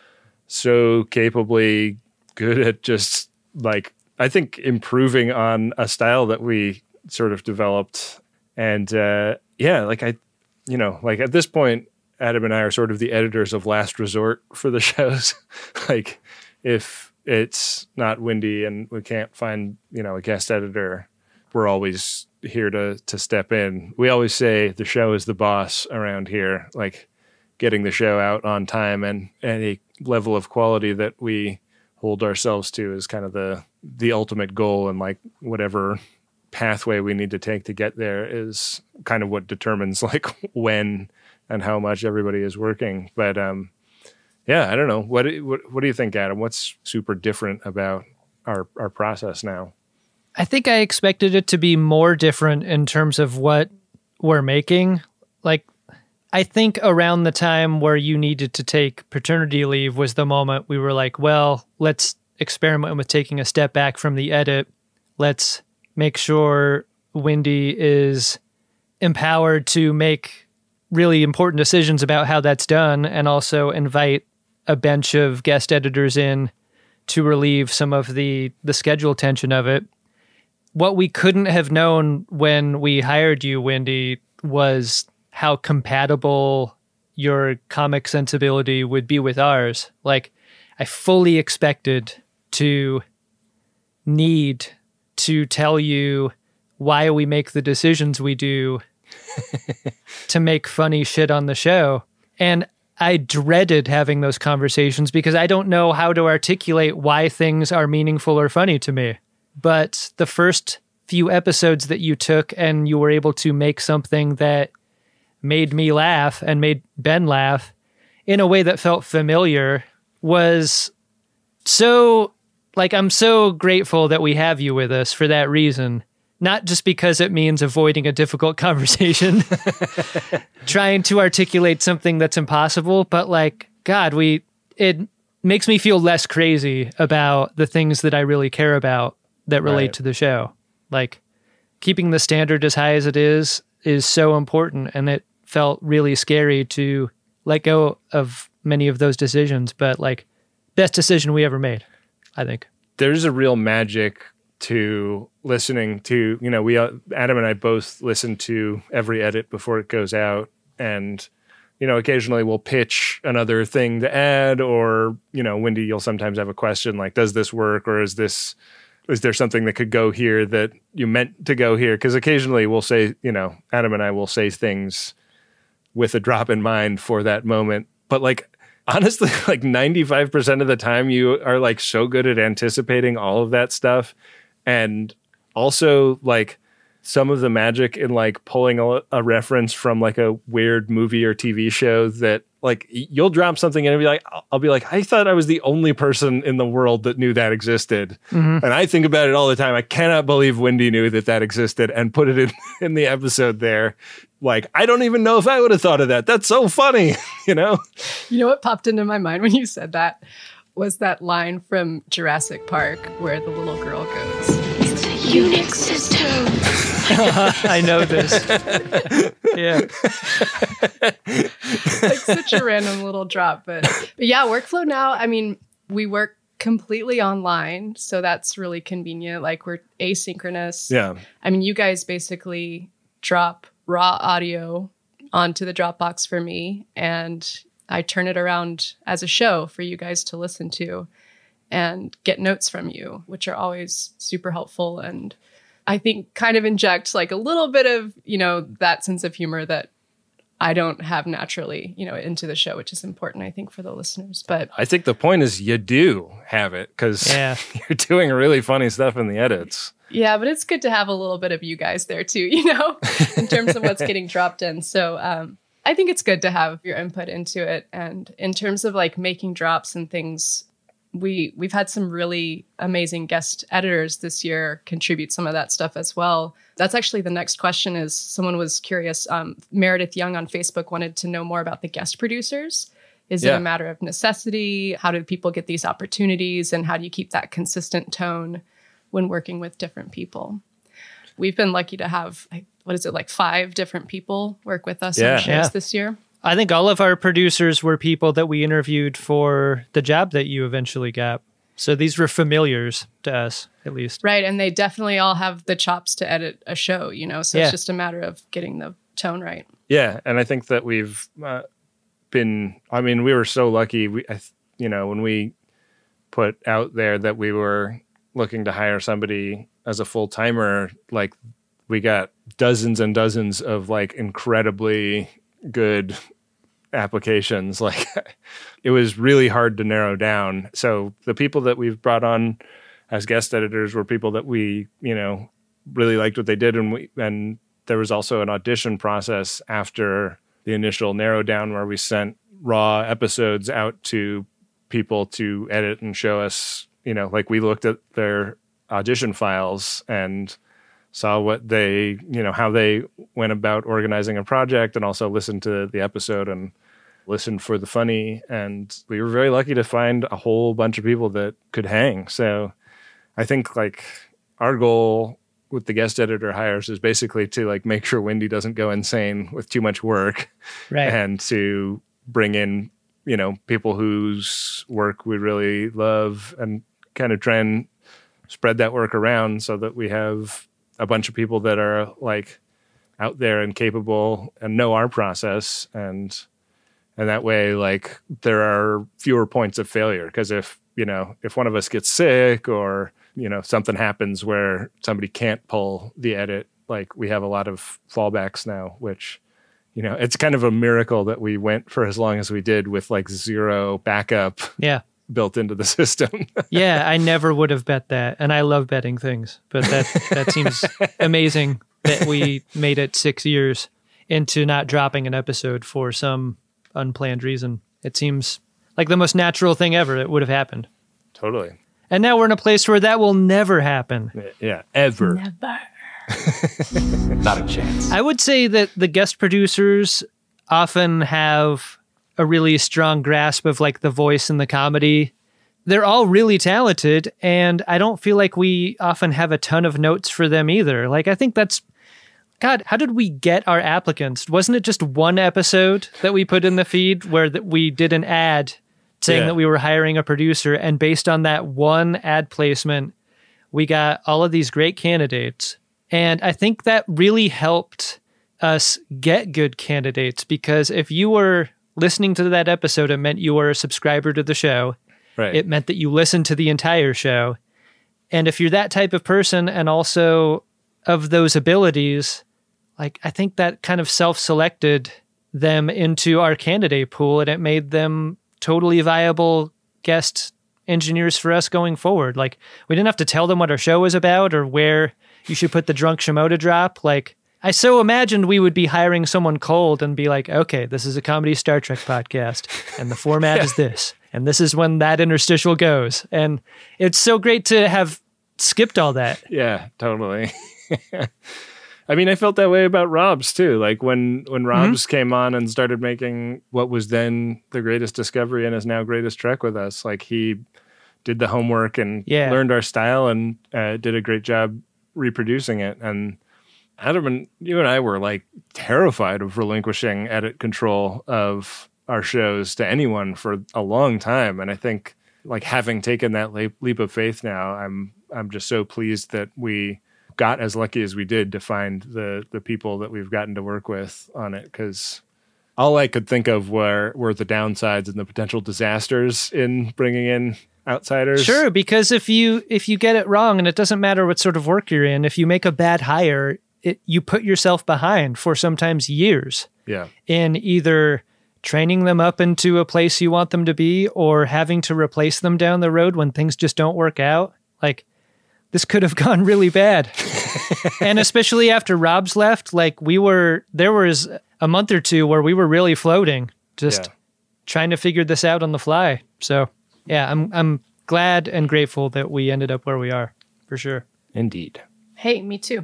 so capably good at just like, I think improving on a style that we sort of developed. And like at this point, Adam and I are sort of the editors of last resort for the shows. Like if it's not windy and we can't find, a guest editor, we're always here to step in. We always say the show is the boss around here, like getting the show out on time and any level of quality that we hold ourselves to is kind of the ultimate goal, and like whatever pathway we need to take to get there is kind of what determines like when and how much everybody is working. But I don't know. What do you think, Adam? What's super different about our process now? I think I expected it to be more different in terms of what we're making. Like, I think around the time where you needed to take paternity leave was the moment we were like, well, let's experiment with taking a step back from the edit. Let's make sure Wendy is empowered to make really important decisions about how that's done, and also invite a bench of guest editors in to relieve some of the schedule tension of it. What we couldn't have known when we hired you, Wendy, was how compatible your comic sensibility would be with ours. Like, I fully expected to need to tell you why we make the decisions we do to make funny shit on the show. And I dreaded having those conversations because I don't know how to articulate why things are meaningful or funny to me. But the first few episodes that you took and you were able to make something that made me laugh and made Ben laugh in a way that felt familiar was so, like, I'm so grateful that we have you with us for that reason. Not just because it means avoiding a difficult conversation, trying to articulate something that's impossible, but like, God, it makes me feel less crazy about the things that I really care about that relate to the show. Like, keeping the standard as high as it is so important, and it felt really scary to let go of many of those decisions, but like, best decision we ever made, I think. There's a real magic to listening to, Adam and I both listen to every edit before it goes out, and occasionally we'll pitch another thing to add, or Wendy, you'll sometimes have a question like, does this work, or is there something that could go here that you meant to go here? Because occasionally we'll say, Adam and I will say things with a drop in mind for that moment, but like, honestly, like 95% of the time you are like so good at anticipating all of that stuff. And also like some of the magic in like pulling a reference from like a weird movie or TV show that like you'll drop something and I'll be like, I thought I was the only person in the world that knew that existed. Mm-hmm. And I think about it all the time. I cannot believe Wendy knew that existed and put it in the episode there. Like, I don't even know if I would have thought of that. That's so funny, You know what popped into my mind when you said that was that line from Jurassic Park where the little girl goes, "It's a Unix system." I know this. Yeah. Like such a random little drop. But yeah, workflow now, I mean, we work completely online, so that's really convenient. Like, we're asynchronous. Yeah. I mean, you guys basically drop raw audio onto the Dropbox for me, and I turn it around as a show for you guys to listen to and get notes from you, which are always super helpful. And I think kind of inject like a little bit of, that sense of humor that I don't have naturally, into the show, which is important, I think, for the listeners. But I think the point is you do have it because you're doing really funny stuff in the edits. Yeah, but it's good to have a little bit of you guys there too, in terms of what's getting dropped in. So I think it's good to have your input into it. And in terms of like making drops and things, we've had some really amazing guest editors this year contribute some of that stuff as well. That's actually the next question is someone was curious. Meredith Young on Facebook wanted to know more about the guest producers. Is it a matter of necessity? How do people get these opportunities? And how do you keep that consistent tone when working with different people? We've been lucky to have, 5 different people work with us on shows this year. I think all of our producers were people that we interviewed for the job that you eventually got. So these were familiars to us, at least. Right. And they definitely all have the chops to edit a show, so it's just a matter of getting the tone right. Yeah. And I think that we've we were so lucky. When we put out there that we were looking to hire somebody as a full-timer, like we got dozens and dozens of like incredibly good applications. Like it was really hard to narrow down. So the people that we've brought on as guest editors were people that we, really liked what they did. And there was also an audition process after the initial narrow down where we sent raw episodes out to people to edit and show us, like we looked at their audition files and saw what they, how they went about organizing a project, and also listened to the episode and listened for the funny. And we were very lucky to find a whole bunch of people that could hang. So I think like our goal with the guest editor hires is basically to like make sure Wendy doesn't go insane with too much work, right? And to bring in, people whose work we really love and kind of try and spread that work around so that we have a bunch of people that are like out there and capable and know our process. And that way, like there are fewer points of failure. Because if one of us gets sick or, something happens where somebody can't pull the edit, like we have a lot of fallbacks now, which, it's kind of a miracle that we went for as long as we did with like zero backup built into the system. Yeah, I never would have bet that. And I love betting things, but that seems amazing that we made it 6 years into not dropping an episode for some unplanned reason. It seems like the most natural thing ever that would have happened. Totally. And now we're in a place where that will never happen. Yeah, ever. Never. Not a chance. I would say that the guest producers often have a really strong grasp of like the voice and the comedy. They're all really talented, and I don't feel like we often have a ton of notes for them either. Like I think that's, God, how did we get our applicants? Wasn't it just one episode that we put in the feed where we did an ad saying that we were hiring a producer, and based on that one ad placement, we got all of these great candidates. And I think that really helped us get good candidates, because if you were listening to that episode, it meant you were a subscriber to the show. Right. It meant that you listened to the entire show. And if you're that type of person and also of those abilities, like I think that kind of self-selected them into our candidate pool, and it made them totally viable guest engineers for us going forward. Like we didn't have to tell them what our show was about or where you should put the drunk Shimoda drop. Like I so imagined we would be hiring someone cold and be like, okay, this is a comedy Star Trek podcast and the format is this. And this is when that interstitial goes. And it's so great to have skipped all that. Yeah, totally. I mean, I felt that way about Rob's too. Like when Rob's came on and started making what was then the greatest Discovery and is now greatest Trek with us, like he did the homework and learned our style and did a great job reproducing it. And Adam and you and I were like terrified of relinquishing edit control of our shows to anyone for a long time. And I think like having taken that leap of faith now, I'm just so pleased that we got as lucky as we did to find the people that we've gotten to work with on it. Because all I could think of were the downsides and the potential disasters in bringing in outsiders. Sure, because if you get it wrong, and it doesn't matter what sort of work you're in, if you make a bad hire, you put yourself behind for sometimes years. Yeah. In either training them up into a place you want them to be or having to replace them down the road when things just don't work out. Like, this could have gone really bad. And especially after Rob's left, like there was a month or two where we were really floating, just trying to figure this out on the fly. So yeah, I'm glad and grateful that we ended up where we are, for sure. Indeed. Hey, me too.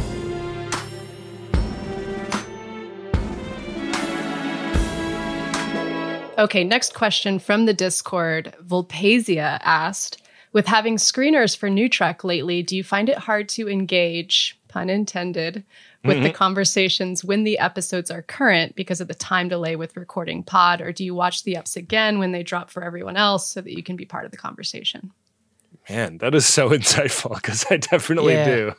Okay, next question from the Discord. Volpasia asked, with having screeners for New Trek lately, do you find it hard to engage, pun intended, with the conversations when the episodes are current because of the time delay with recording pod? Or do you watch the eps again when they drop for everyone else so that you can be part of the conversation? Man, that is so insightful because I definitely do.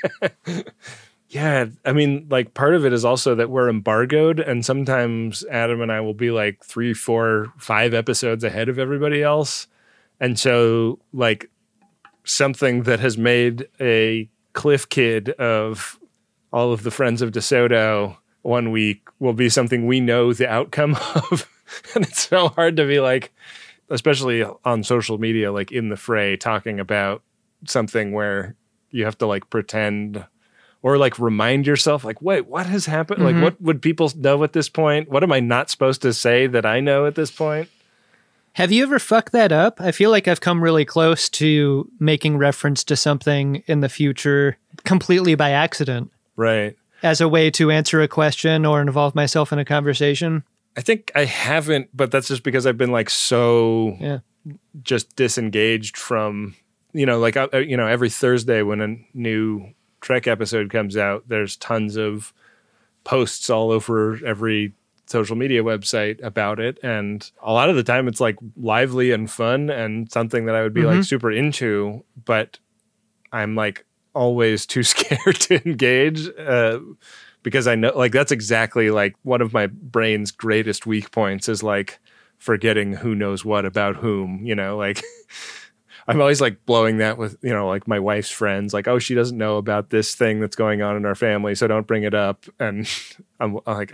Yeah, I mean, like part of it is also that we're embargoed, and sometimes Adam and I will be like 3, 4, 5 episodes ahead of everybody else. And so like something that has made a Cliff Kid of all of the Friends of DeSoto one week will be something we know the outcome of. And it's so hard to be like, especially on social media, like in the fray, talking about something where you have to like pretend or like remind yourself like, wait, what has happened? Like, what would people know at this point? What am I not supposed to say that I know at this point? Have you ever fucked that up? I feel like I've come really close to making reference to something in the future completely by accident. Right. As a way to answer a question or involve myself in a conversation. I think I haven't, but that's just because I've been like so just disengaged from, like, every Thursday when a new Trek episode comes out, there's tons of posts all over every social media website about it. And a lot of the time it's like lively and fun and something that I would be like super into, but I'm like always too scared to engage because I know like that's exactly like one of my brain's greatest weak points is like forgetting who knows what about whom, like I'm always like blowing that with, like my wife's friends, like, oh, she doesn't know about this thing that's going on in our family, so don't bring it up. And I'm like,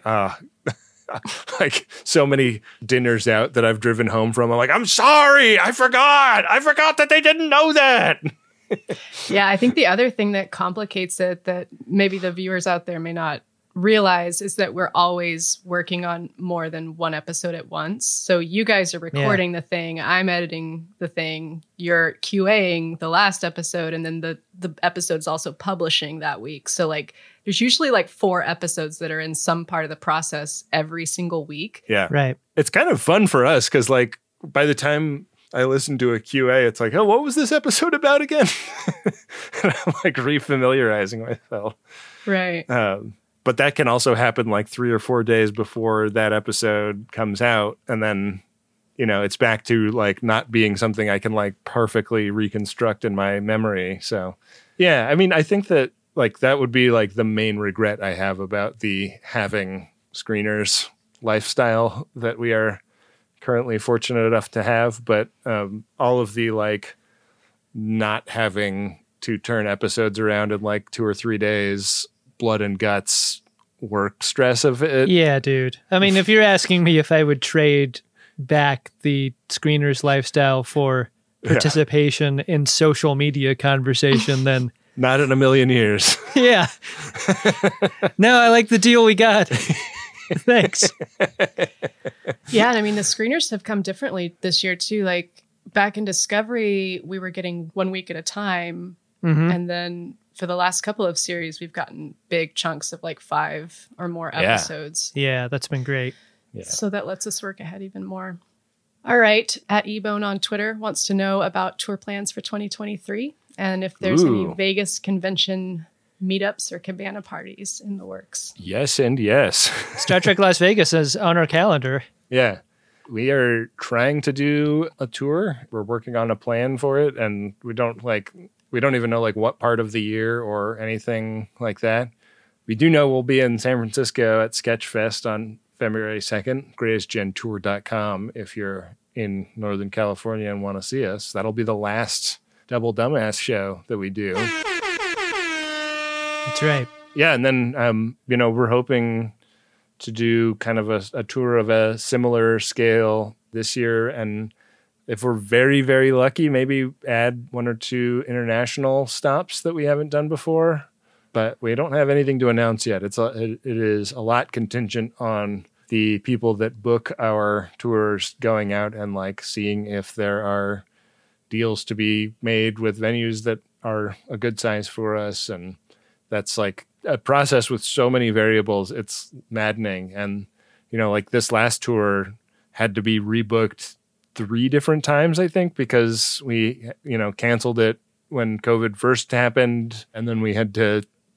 like so many dinners out that I've driven home from. I'm like, I'm sorry. I forgot that they didn't know that. Yeah, I think the other thing that complicates it that maybe the viewers out there may not realize is that we're always working on more than one episode at once. So you guys are recording the thing, I'm editing the thing, you're QAing the last episode, and then the episode's also publishing that week. So like there's usually like 4 episodes that are in some part of the process every single week. Yeah. Right. It's kind of fun for us because like by the time I listen to a QA, it's like, oh, what was this episode about again? And I'm like refamiliarizing myself. Right. But that can also happen like 3 or 4 days before that episode comes out. And then, it's back to like not being something I can like perfectly reconstruct in my memory. So, yeah, I mean, I think that like that would be like the main regret I have about the having screeners lifestyle that we are currently fortunate enough to have. But all of the like not having to turn episodes around in like 2 or 3 days, blood and guts work stress of it. Yeah, dude. I mean, if you're asking me if I would trade back the screener's lifestyle for participation in social media conversation, then not in a million years. Yeah. No, I like the deal we got. Thanks. Yeah, and I mean, the screeners have come differently this year too. Like back in Discovery, we were getting 1 week at a time. And then for the last couple of series, we've gotten big chunks of like 5 or more episodes. Yeah, that's been great. Yeah. So that lets us work ahead even more. All right. At eBone on Twitter wants to know about tour plans for 2023 and if there's any Vegas convention meetups or cabana parties in the works. Yes and yes. Star Trek Las Vegas is on our calendar. Yeah. We are trying to do a tour. We're working on a plan for it, and we don't even know like what part of the year or anything like that. We do know we'll be in San Francisco at Sketchfest on February 2nd, greatestgentour.com if you're in Northern California and want to see us. That'll be the last Double Dumbass show that we do. That's right. Yeah, and then, we're hoping to do kind of a tour of a similar scale this year. And if we're very, very lucky, maybe add 1 or 2 international stops that we haven't done before. But we don't have anything to announce yet. It is a lot contingent on the people that book our tours going out and like seeing if there are deals to be made with venues that are a good size for us. And that's like a process with so many variables. It's maddening. And, like this last tour had to be rebooked 3 different times, I think, because we, canceled it when COVID first happened. And then we had to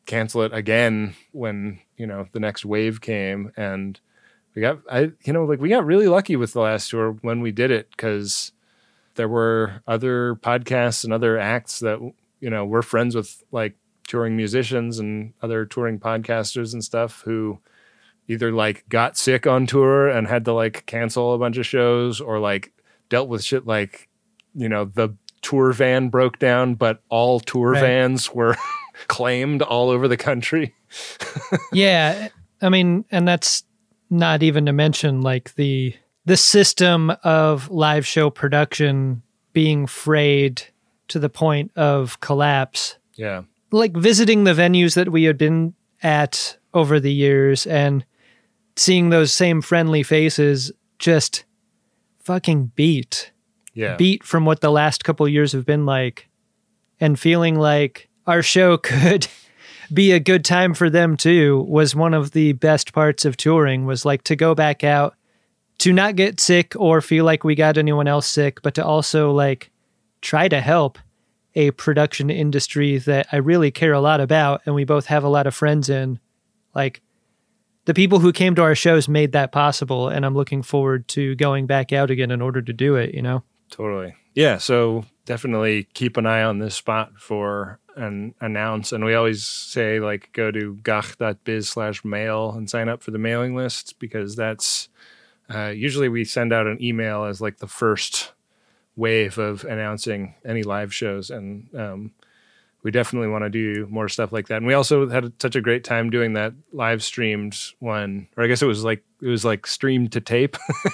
cancel it again when, the next wave came. And we got really lucky with the last tour when we did it, because there were other podcasts and other acts that, we're friends with, like touring musicians and other touring podcasters and stuff, who either like got sick on tour and had to like cancel a bunch of shows, or like dealt with shit like, the tour van broke down, but all tour vans were claimed all over the country. Yeah. I mean, and that's not even to mention like the system of live show production being frayed to the point of collapse. Yeah. Like visiting the venues that we had been at over the years and seeing those same friendly faces just fucking beat from what the last couple of years have been like, and feeling like our show could be a good time for them too was one of the best parts of touring, was like to go back out, to not get sick or feel like we got anyone else sick, but to also like try to help a production industry that I really care a lot about and we both have a lot of friends in. Like, the people who came to our shows made that possible, and I'm looking forward to going back out again in order to do it, Totally. Yeah, so definitely keep an eye on this spot for an announce. And we always say, like, go to gach.biz/mail and sign up for the mailing list, because that's usually we send out an email as like the first wave of announcing any live shows. And we definitely want to do more stuff like that. And we also had such a great time doing that live streamed one, or I guess it was like streamed to tape,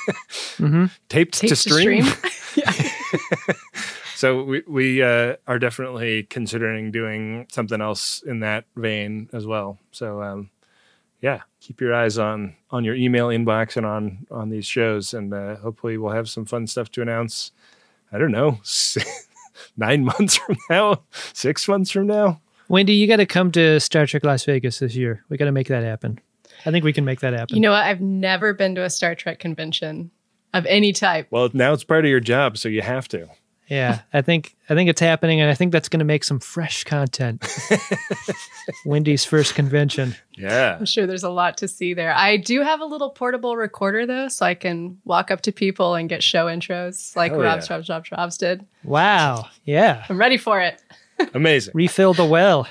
taped to stream. Yeah. So we are definitely considering doing something else in that vein as well. So keep your eyes on your email inbox and on these shows, and hopefully we'll have some fun stuff to announce. I don't know, 9 months from now, 6 months from now. Wendy, you got to come to Star Trek Las Vegas this year. We got to make that happen. I think we can make that happen. You know what? I've never been to a Star Trek convention of any type. Well, now it's part of your job, so you have to. Yeah, I think it's happening, and I think that's going to make some fresh content. Wendy's first convention. Yeah. I'm sure there's a lot to see there. I do have a little portable recorder, though, so I can walk up to people and get show intros like Robs did. Wow. Yeah. I'm ready for it. Amazing. Refill the well.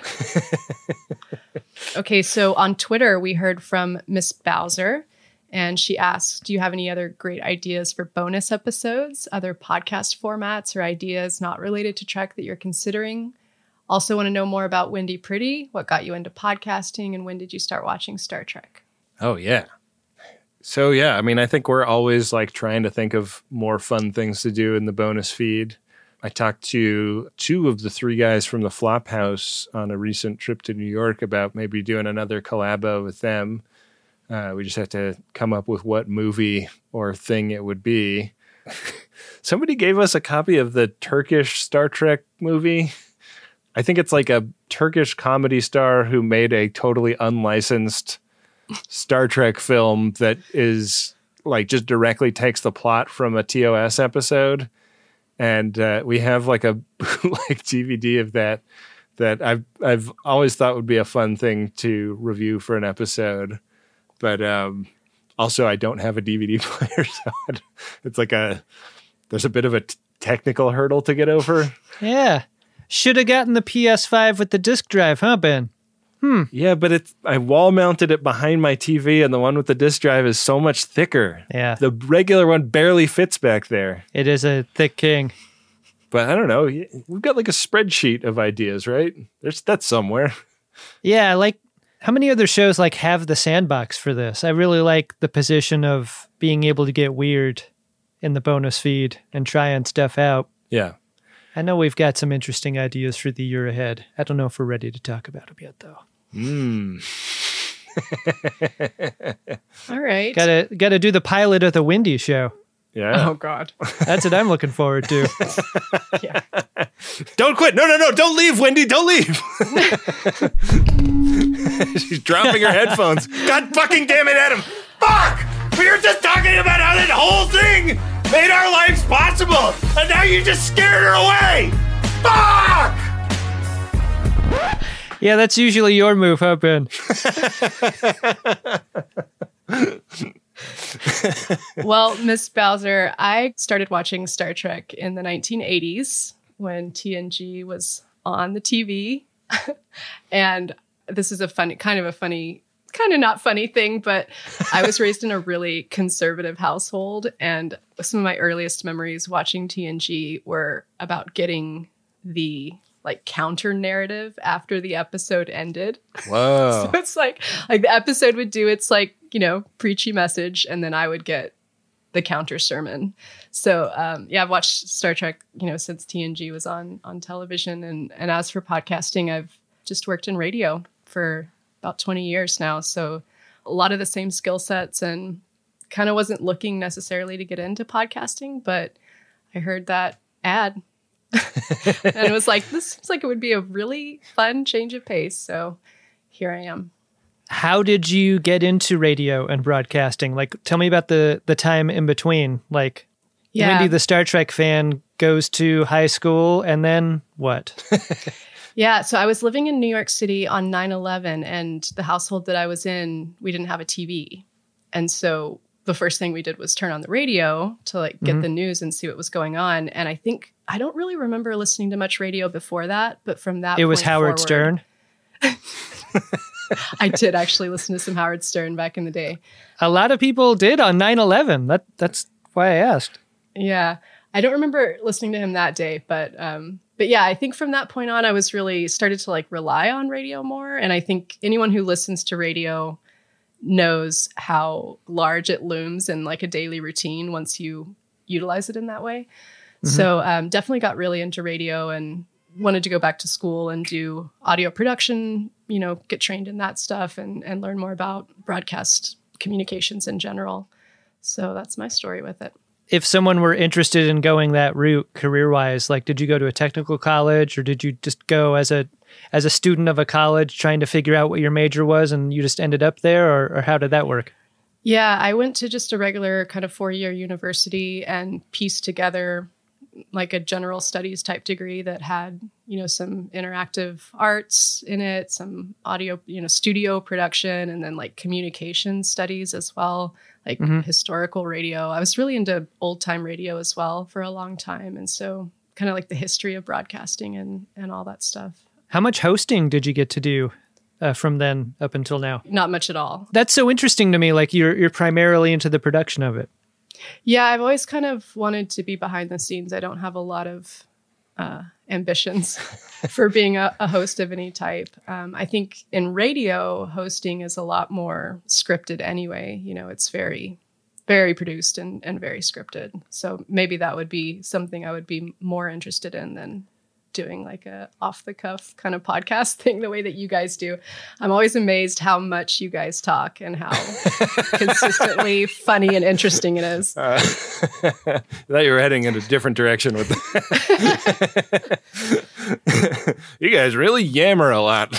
Okay, so on Twitter, we heard from Miss Bowser. And she asked, do you have any other great ideas for bonus episodes, other podcast formats, or ideas not related to Trek that you're considering? Also want to know more about Wendy Pretty. What got you into podcasting, and when did you start watching Star Trek? Oh, yeah. So, yeah, I mean, I think we're always like trying to think of more fun things to do in the bonus feed. I talked to 2 of the 3 guys from the Flophouse on a recent trip to New York about maybe doing another collabo with them. We just have to come up with what movie or thing it would be. Somebody gave us a copy of the Turkish Star Trek movie. I think it's like a Turkish comedy star who made a totally unlicensed Star Trek film that is like just directly takes the plot from a TOS episode. And we have like a bootleg DVD of that I've always thought would be a fun thing to review for an episode. But also, I don't have a DVD player, so it's like there's a bit of a technical hurdle to get over. Yeah. Should have gotten the PS5 with the disc drive, huh, Ben? Yeah, but I wall mounted it behind my TV, and the one with the disc drive is so much thicker. Yeah. The regular one barely fits back there. It is a thick king. But I don't know. We've got like a spreadsheet of ideas, right? That's somewhere. Yeah, like, how many other shows like have the sandbox for this? I really like the position of being able to get weird in the bonus feed and trying stuff out. Yeah. I know we've got some interesting ideas for the year ahead. I don't know if we're ready to talk about them yet, though. All right. Gotta do the pilot of the Wendy show. Yeah. Oh, God. That's what I'm looking forward to. Yeah. Don't quit. No. Don't leave, Wendy. Don't leave. She's dropping her headphones. God fucking damn it, Adam. Fuck! We were just talking about how that whole thing made our lives possible, and now you just scared her away. Fuck! Yeah, that's usually your move, huh, Ben? Well, Miss Bowser, I started watching Star Trek in the 1980s when TNG was on the TV. And this is kind of not funny thing, but I was raised in a really conservative household. And some of my earliest memories watching TNG were about getting the counter narrative after the episode ended. Whoa. So it's like the episode would do its preachy message, and then I would get the counter sermon. So I've watched Star Trek, since TNG was on television. And as for podcasting, I've just worked in radio for about 20 years now. So a lot of the same skill sets, and kind of wasn't looking necessarily to get into podcasting, but I heard that ad and it was like, this seems like it would be a really fun change of pace. So here I am. How did you get into radio and broadcasting? Tell me about the time in between. Wendy, the Star Trek fan, goes to high school, and then what? Yeah, so I was living in New York City on 9/11, and the household that I was in, we didn't have a TV. And so the first thing we did was turn on the radio to get the news and see what was going on. And I don't really remember listening to much radio before that, but from that it was Howard Stern. I did actually listen to some Howard Stern back in the day. A lot of people did on 9/11. That's why I asked. Yeah, I don't remember listening to him that day, but yeah, I think from that point on, I was really started to rely on radio more. And I think anyone who listens to radio knows how large it looms in a daily routine once you utilize it in that way. Mm-hmm. So definitely got really into radio and wanted to go back to school and do audio production, get trained in that stuff and learn more about broadcast communications in general. So that's my story with it. If someone were interested in going that route career-wise, did you go to a technical college, or did you just go as a student of a college trying to figure out what your major was and you just ended up there, or how did that work? Yeah, I went to just a regular kind of 4-year university and pieced together a general studies type degree that had, some interactive arts in it, some audio, studio production, and then communication studies as well, historical radio. I was really into old time radio as well for a long time. And so kind of the history of broadcasting and all that stuff. How much hosting did you get to do from then up until now? Not much at all. That's so interesting to me. You're primarily into the production of it. Yeah, I've always kind of wanted to be behind the scenes. I don't have a lot of ambitions for being a host of any type. I think in radio, hosting is a lot more scripted anyway. It's very, very produced and very scripted. So maybe that would be something I would be more interested in than doing a off-the-cuff kind of podcast thing the way that you guys do. I'm always amazed how much you guys talk and how consistently funny and interesting it is. I thought you were heading in a different direction with that. You guys really yammer a lot.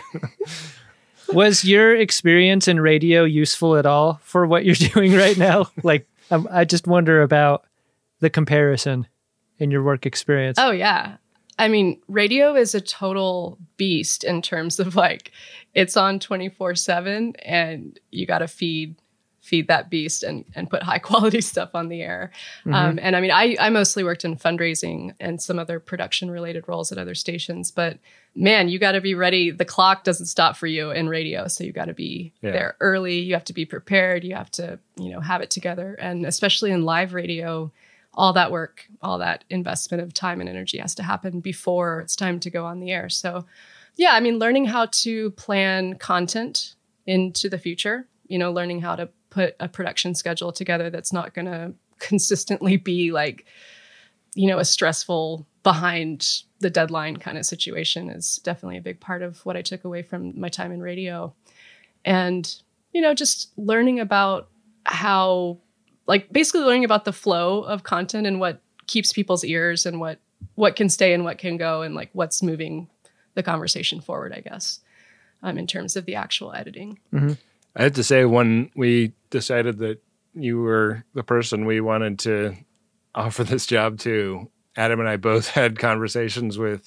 Was your experience in radio useful at all for what you're doing right now? I just wonder about the comparison in your work experience. Oh, yeah. I mean, radio is a total beast in terms of it's on 24/7 and you got to feed that beast and put high quality stuff on the air. Mm-hmm. And I mean, I mostly worked in fundraising and some other production related roles at other stations, but man, you got to be ready. The clock doesn't stop for you in radio. So you got to be there early. You have to be prepared. You have to, have it together. And especially in live radio, all that work, all that investment of time and energy has to happen before it's time to go on the air. So yeah, I mean, learning how to plan content into the future, learning how to put a production schedule together that's not going to consistently be a stressful behind the deadline kind of situation is definitely a big part of what I took away from my time in radio. And, just learning about how basically learning about the flow of content and what keeps people's ears and what can stay and what can go and what's moving the conversation forward, I guess, in terms of the actual editing. Mm-hmm. I have to say, when we decided that you were the person we wanted to offer this job to, Adam and I both had conversations with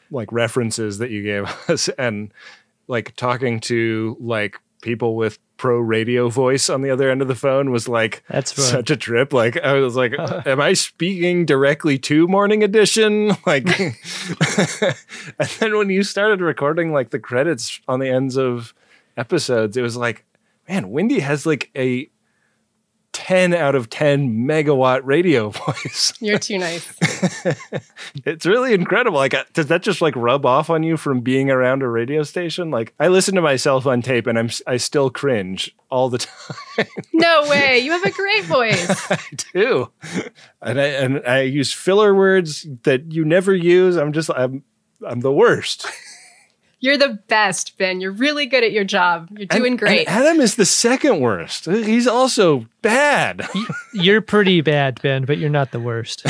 like references that you gave us, and like talking to like people with pro radio voice on the other end of the phone was like such a trip. Like I was like, am I speaking directly to Morning Edition? Like, and then when you started recording like the credits on the ends of episodes, it was like, man, Wendy has like a 10 out of 10 megawatt radio voice. You're too nice. It's really incredible. Like, does that just like rub off on you from being around a radio station? Like, I listen to myself on tape and I still cringe all the time. No way. You have a great voice. I do. And I use filler words that you never use. I'm the worst. You're the best, Ben. You're really good at your job. You're doing great. And Adam is the second worst. He's also bad. You're pretty bad, Ben, but you're not the worst.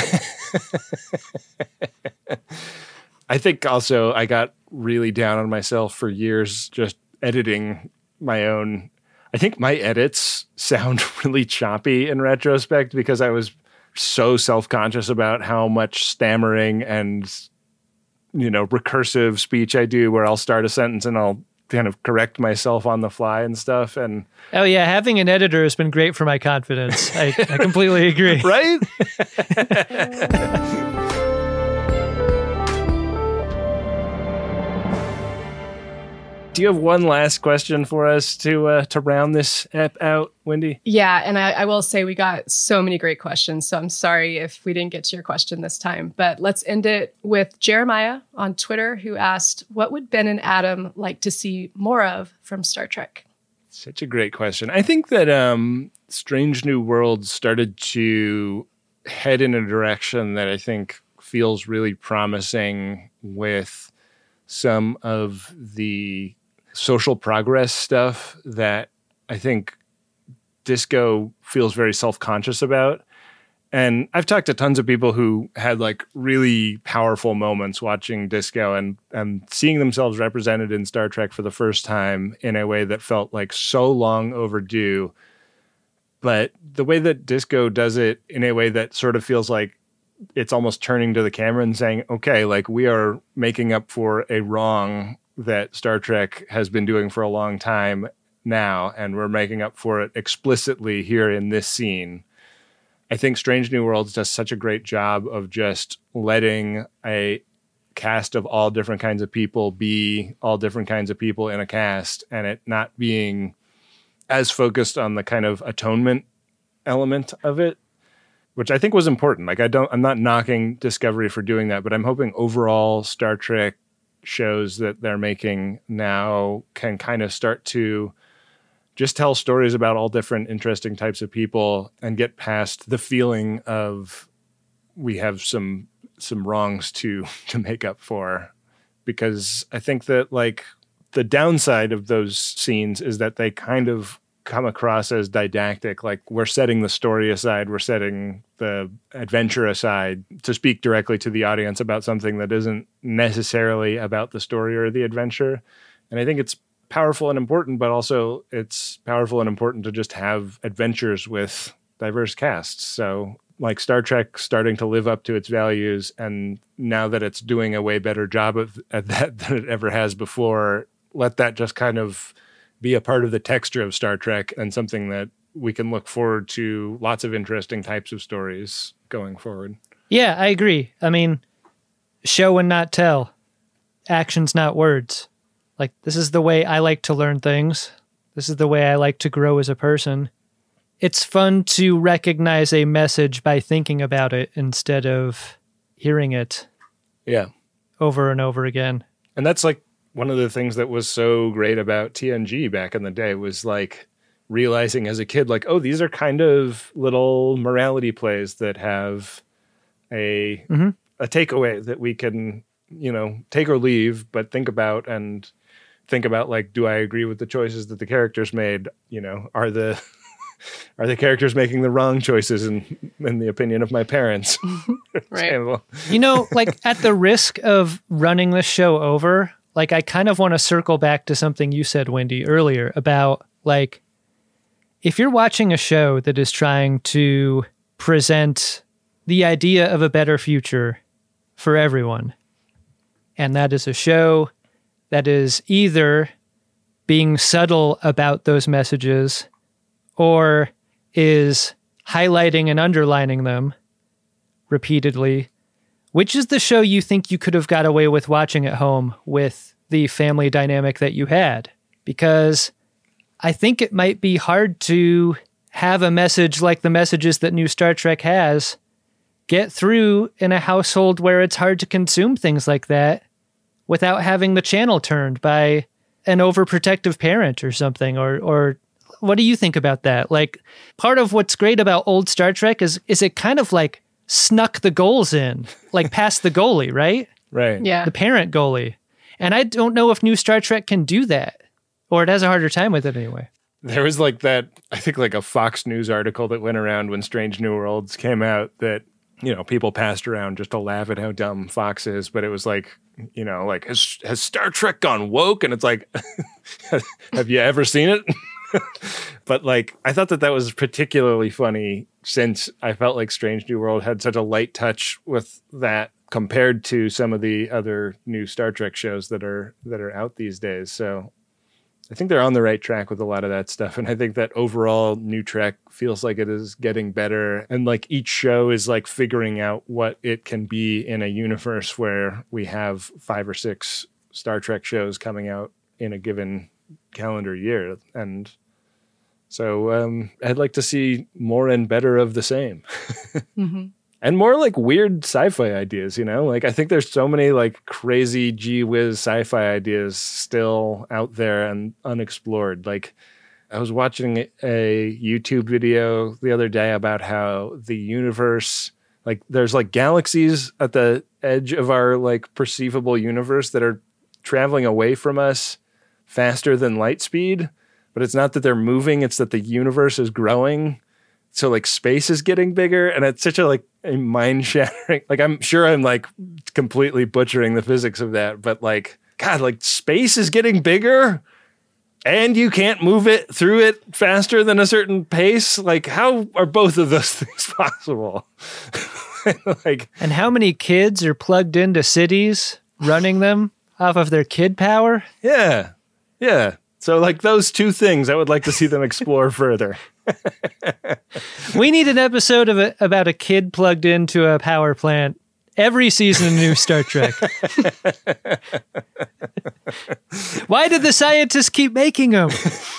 I think also I got really down on myself for years just editing my own. I think my edits sound really choppy in retrospect because I was so self-conscious about how much stammering and recursive speech I do, where I'll start a sentence and I'll kind of correct myself on the fly and stuff. And oh yeah, having an editor has been great for my confidence. I completely agree. Right? Do you have one last question for us to round this app out, Wendy? Yeah, and I will say we got so many great questions, so I'm sorry if we didn't get to your question this time. But let's end it with Jeremiah on Twitter, who asked, what would Ben and Adam like to see more of from Star Trek? Such a great question. I think that Strange New Worlds started to head in a direction that I think feels really promising with some of the social progress stuff that I think Disco feels very self-conscious about. And I've talked to tons of people who had like really powerful moments watching Disco and seeing themselves represented in Star Trek for the first time in a way that felt like so long overdue. But the way that Disco does it in a way that sort of feels like it's almost turning to the camera and saying, okay, like we are making up for a wrong that Star Trek has been doing for a long time now, and we're making up for it explicitly here in this scene. I think Strange New Worlds does such a great job of just letting a cast of all different kinds of people be all different kinds of people in a cast, and it not being as focused on the kind of atonement element of it, which I think was important. Like I'm not knocking Discovery for doing that, but I'm hoping overall Star Trek shows that they're making now can kind of start to just tell stories about all different interesting types of people and get past the feeling of we have some wrongs to make up for. Because I think that like the downside of those scenes is that they kind of come across as didactic. Like we're setting the story aside, we're setting the adventure aside to speak directly to the audience about something that isn't necessarily about the story or the adventure. And I think it's powerful and important, but also it's powerful and important to just have adventures with diverse casts. So like Star Trek starting to live up to its values, and now that it's doing a way better job at that than it ever has before, let that just kind of be a part of the texture of Star Trek and something that we can look forward to lots of interesting types of stories going forward. Yeah, I agree. I mean, show and not tell. Actions, not words. Like, this is the way I like to learn things. This is the way I like to grow as a person. It's fun to recognize a message by thinking about it instead of hearing it. Yeah. Over and over again. And that's like one of the things that was so great about TNG back in the day was like realizing as a kid, like, oh, these are kind of little morality plays that have a takeaway that we can, take or leave, but think about like, do I agree with the choices that the characters made? Are the characters making the wrong choices in the opinion of my parents? Right. Like at the risk of running this show over, like I kind of want to circle back to something you said, Wendy, earlier about like, if you're watching a show that is trying to present the idea of a better future for everyone, And that is a show that is either being subtle about those messages or is highlighting and underlining them repeatedly. Which is the show you think you could have got away with watching at home with the family dynamic that you had? Because I think it might be hard to have a message like the messages that new Star Trek has get through in a household where it's hard to consume things like that without having the channel turned by an overprotective parent or something. Or what do you think about that? Like, part of what's great about old Star Trek is it kind of like snuck the goals in, like past the goalie, right? Right. Yeah. The parent goalie. And I don't know if new Star Trek can do that, or it has a harder time with it anyway. There was like that, I think like a Fox News article that went around when Strange New Worlds came out that, you know, people passed around just to laugh at how dumb Fox is. But it was like, you know, like, has Star Trek gone woke? And it's like, have you ever seen it? But like, I thought that was particularly funny since I felt like Strange New World had such a light touch with that compared to some of the other new Star Trek shows that are out these days. So I think they're on the right track with a lot of that stuff. And I think that overall new Trek feels like it is getting better. And like each show is like figuring out what it can be in a universe where we have 5 or 6 Star Trek shows coming out in a given calendar year. And so I'd like to see more and better of the same. Mm-hmm. And more like weird sci-fi ideas, you know? Like I think there's so many like crazy gee whiz sci-fi ideas still out there and unexplored. Like I was watching a YouTube video the other day about how the universe, like there's like galaxies at the edge of our like perceivable universe that are traveling away from us faster than light speed. But it's not that they're moving, it's that the universe is growing. So like space is getting bigger, and it's such a like a mind shattering. Like I'm sure I'm like completely butchering the physics of that, but like God, like space is getting bigger and you can't move it through it faster than a certain pace. Like how are both of those things possible? Like, and how many kids are plugged into cities running them off of their kid power? Yeah. Yeah. So like those two things, I would like to see them explore further. We need an episode about a kid plugged into a power plant every season of new Star Trek. Why did the scientists keep making them?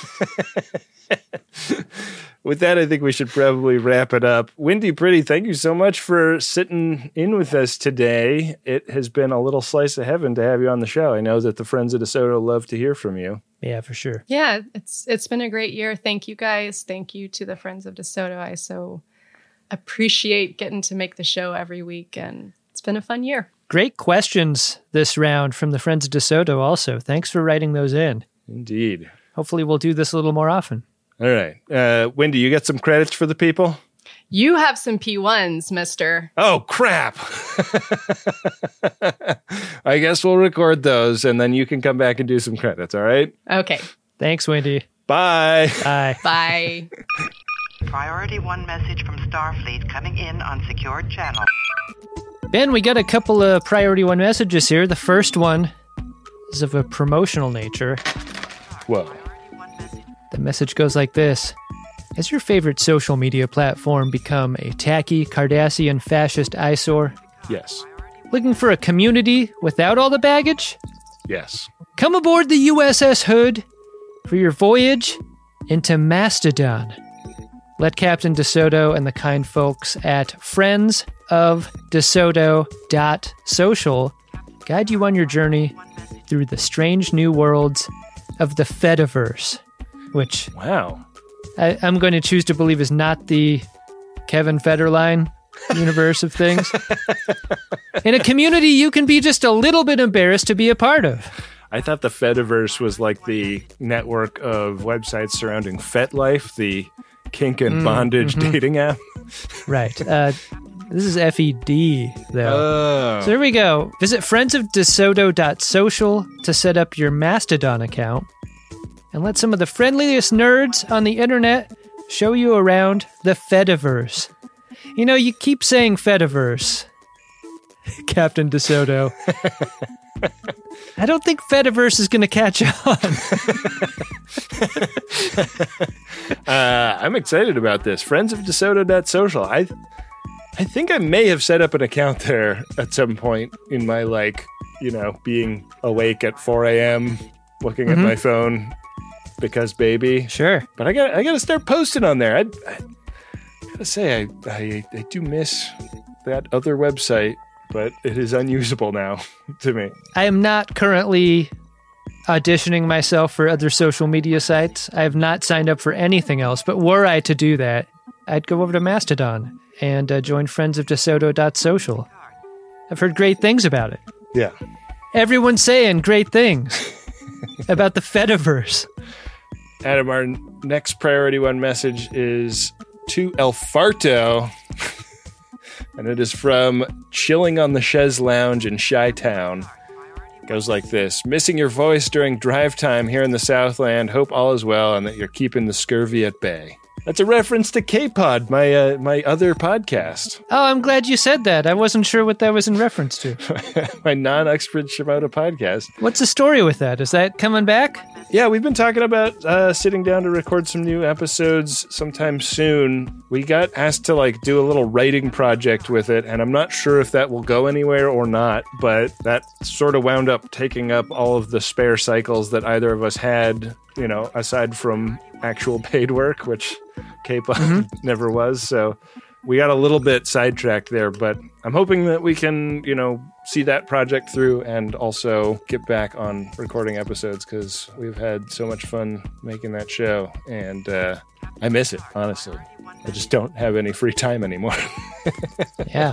With that, I think we should probably wrap it up. Wendy Pretty, thank you so much for sitting in with us today. It has been a little slice of heaven to have you on the show. I know that the friends of DeSoto love to hear from you. Yeah, for sure. Yeah, it's been a great year. Thank you guys. Thank you to the friends of DeSoto. I so appreciate getting to make the show every week, and it's been a fun year. Great questions this round from the friends of DeSoto also. Thanks for writing those in. Indeed. Hopefully we'll do this a little more often. All right. Wendy, you got some credits for the people? You have some P1s, mister. Oh, crap. I guess we'll record those, and then you can come back and do some credits, all right? Okay. Thanks, Wendy. Bye. Bye. Bye. Priority 1 message from Starfleet coming in on secured channel. Ben, we got a couple of Priority 1 messages here. The first one is of a promotional nature. Whoa. The message goes like this. Has your favorite social media platform become a tacky, Cardassian fascist eyesore? Yes. Looking for a community without all the baggage? Yes. Come aboard the USS Hood for your voyage into Mastodon. Let Captain DeSoto and the kind folks at friendsofdesoto.social guide you on your journey through the strange new worlds of the Fediverse, which wow, I'm going to choose to believe is not the Kevin Federline universe of things. In a community you can be just a little bit embarrassed to be a part of. I thought the Fediverse was like the network of websites surrounding FetLife, the kink and bondage dating app. Right. This is FED, though. Oh. So here we go. Visit friendsofdesoto.social to set up your Mastodon account. And let some of the friendliest nerds on the internet show you around the Fediverse. You know, you keep saying Fediverse, Captain DeSoto. I don't think Fediverse is going to catch on. I'm excited about this. Friends of DeSoto.social. I think I may have set up an account there at some point in my, being awake at 4 a.m., looking at my phone because baby. Sure. But I gotta start posting on there. I gotta say, I do miss that other website, but it is unusable now to me. I am not currently auditioning myself for other social media sites. I have not signed up for anything else, but were I to do that, I'd go over to Mastodon and join Friends of DeSoto.social. I've heard great things about it. Yeah. Everyone's saying great things about the Fediverse. Adam, our next priority one message is to El Farto, and it is from Chilling on the Chaise Lounge in Chi-Town. It goes like this. Missing your voice during drive time here in the Southland. Hope all is well and that you're keeping the scurvy at bay. That's a reference to K-Pod, my other podcast. Oh, I'm glad you said that. I wasn't sure what that was in reference to. My non-Uxbridge Shimoda podcast. What's the story with that? Is that coming back? Yeah, we've been talking about sitting down to record some new episodes sometime soon. We got asked to do a little writing project with it, and I'm not sure if that will go anywhere or not, but that sort of wound up taking up all of the spare cycles that either of us had, aside from actual paid work, which K-Pod never was. So we got a little bit sidetracked there, but I'm hoping that we can, see that project through and also get back on recording episodes because we've had so much fun making that show. And I miss it, honestly. I just don't have any free time anymore. Yeah.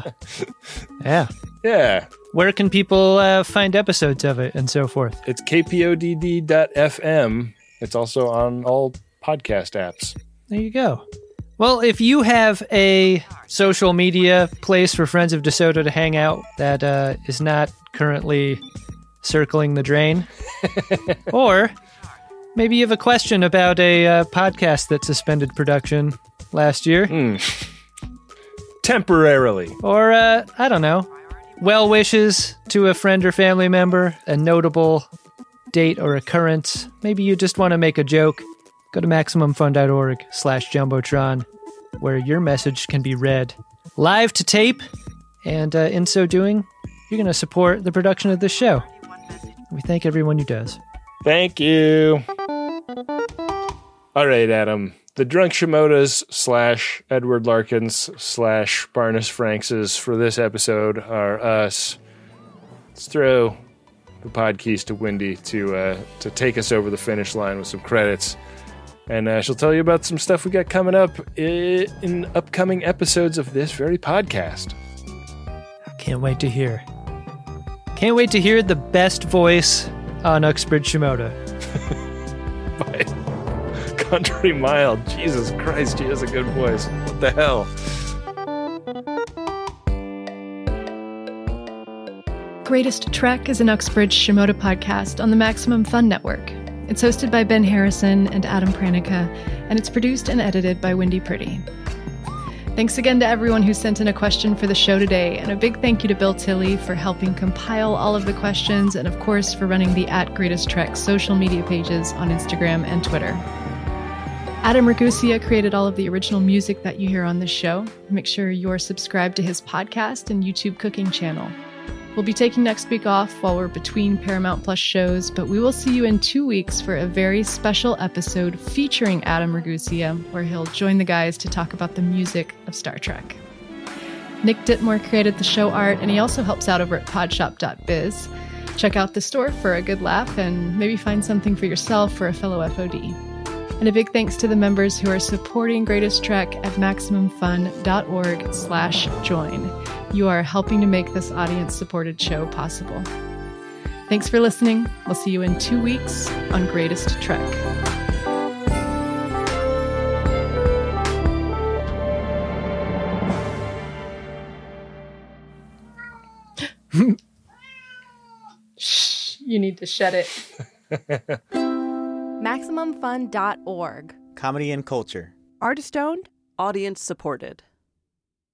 Where can people find episodes of it and so forth? It's kpodd.fm. It's also on all podcast apps. There you go. Well, if you have a social media place for Friends of DeSoto to hang out that is not currently circling the drain, or maybe you have a question about a podcast that suspended production last year. Temporarily. Or, I don't know, well wishes to a friend or family member, a notable date or occurrence. Maybe you just want to make a joke. Go to MaximumFun.org/Jumbotron, where your message can be read live to tape. And in so doing, you're going to support the production of this show. We thank everyone who does. Thank you. All right, Adam. The Drunk Shimodas / Edward Larkins / Barnes Frankses for this episode are us. Let's throw the pod keys to Wendy to take us over the finish line with some credits. And she'll tell you about some stuff we got coming up in upcoming episodes of this very podcast. Can't wait to hear. Can't wait to hear the best voice on Uxbridge Shimoda. By Country Mile. Jesus Christ, she has a good voice. What the hell? Greatest Trek is an Uxbridge Shimoda podcast on the Maximum Fun Network. It's hosted by Ben Harrison and Adam Pranica, and it's produced and edited by Wendy Priddy. Thanks again to everyone who sent in a question for the show today, and a big thank you to Bill Tilley for helping compile all of the questions, and of course for running the @GreatestTrek social media pages on Instagram and Twitter. Adam Ragusea created all of the original music that you hear on this show. Make sure you're subscribed to his podcast and YouTube cooking channel. We'll be taking next week off while we're between Paramount Plus shows, but we will see you in 2 weeks for a very special episode featuring Adam Ragusea, where he'll join the guys to talk about the music of Star Trek. Nick Ditmore created the show art, and he also helps out over at podshop.biz. Check out the store for a good laugh and maybe find something for yourself or a fellow FOD. And a big thanks to the members who are supporting Greatest Trek at MaximumFun.org/join. You are helping to make this audience-supported show possible. Thanks for listening. We'll see you in 2 weeks on Greatest Trek. Shh, you need to shut it. MaximumFun.org. Comedy and culture. Artist-owned. Audience supported.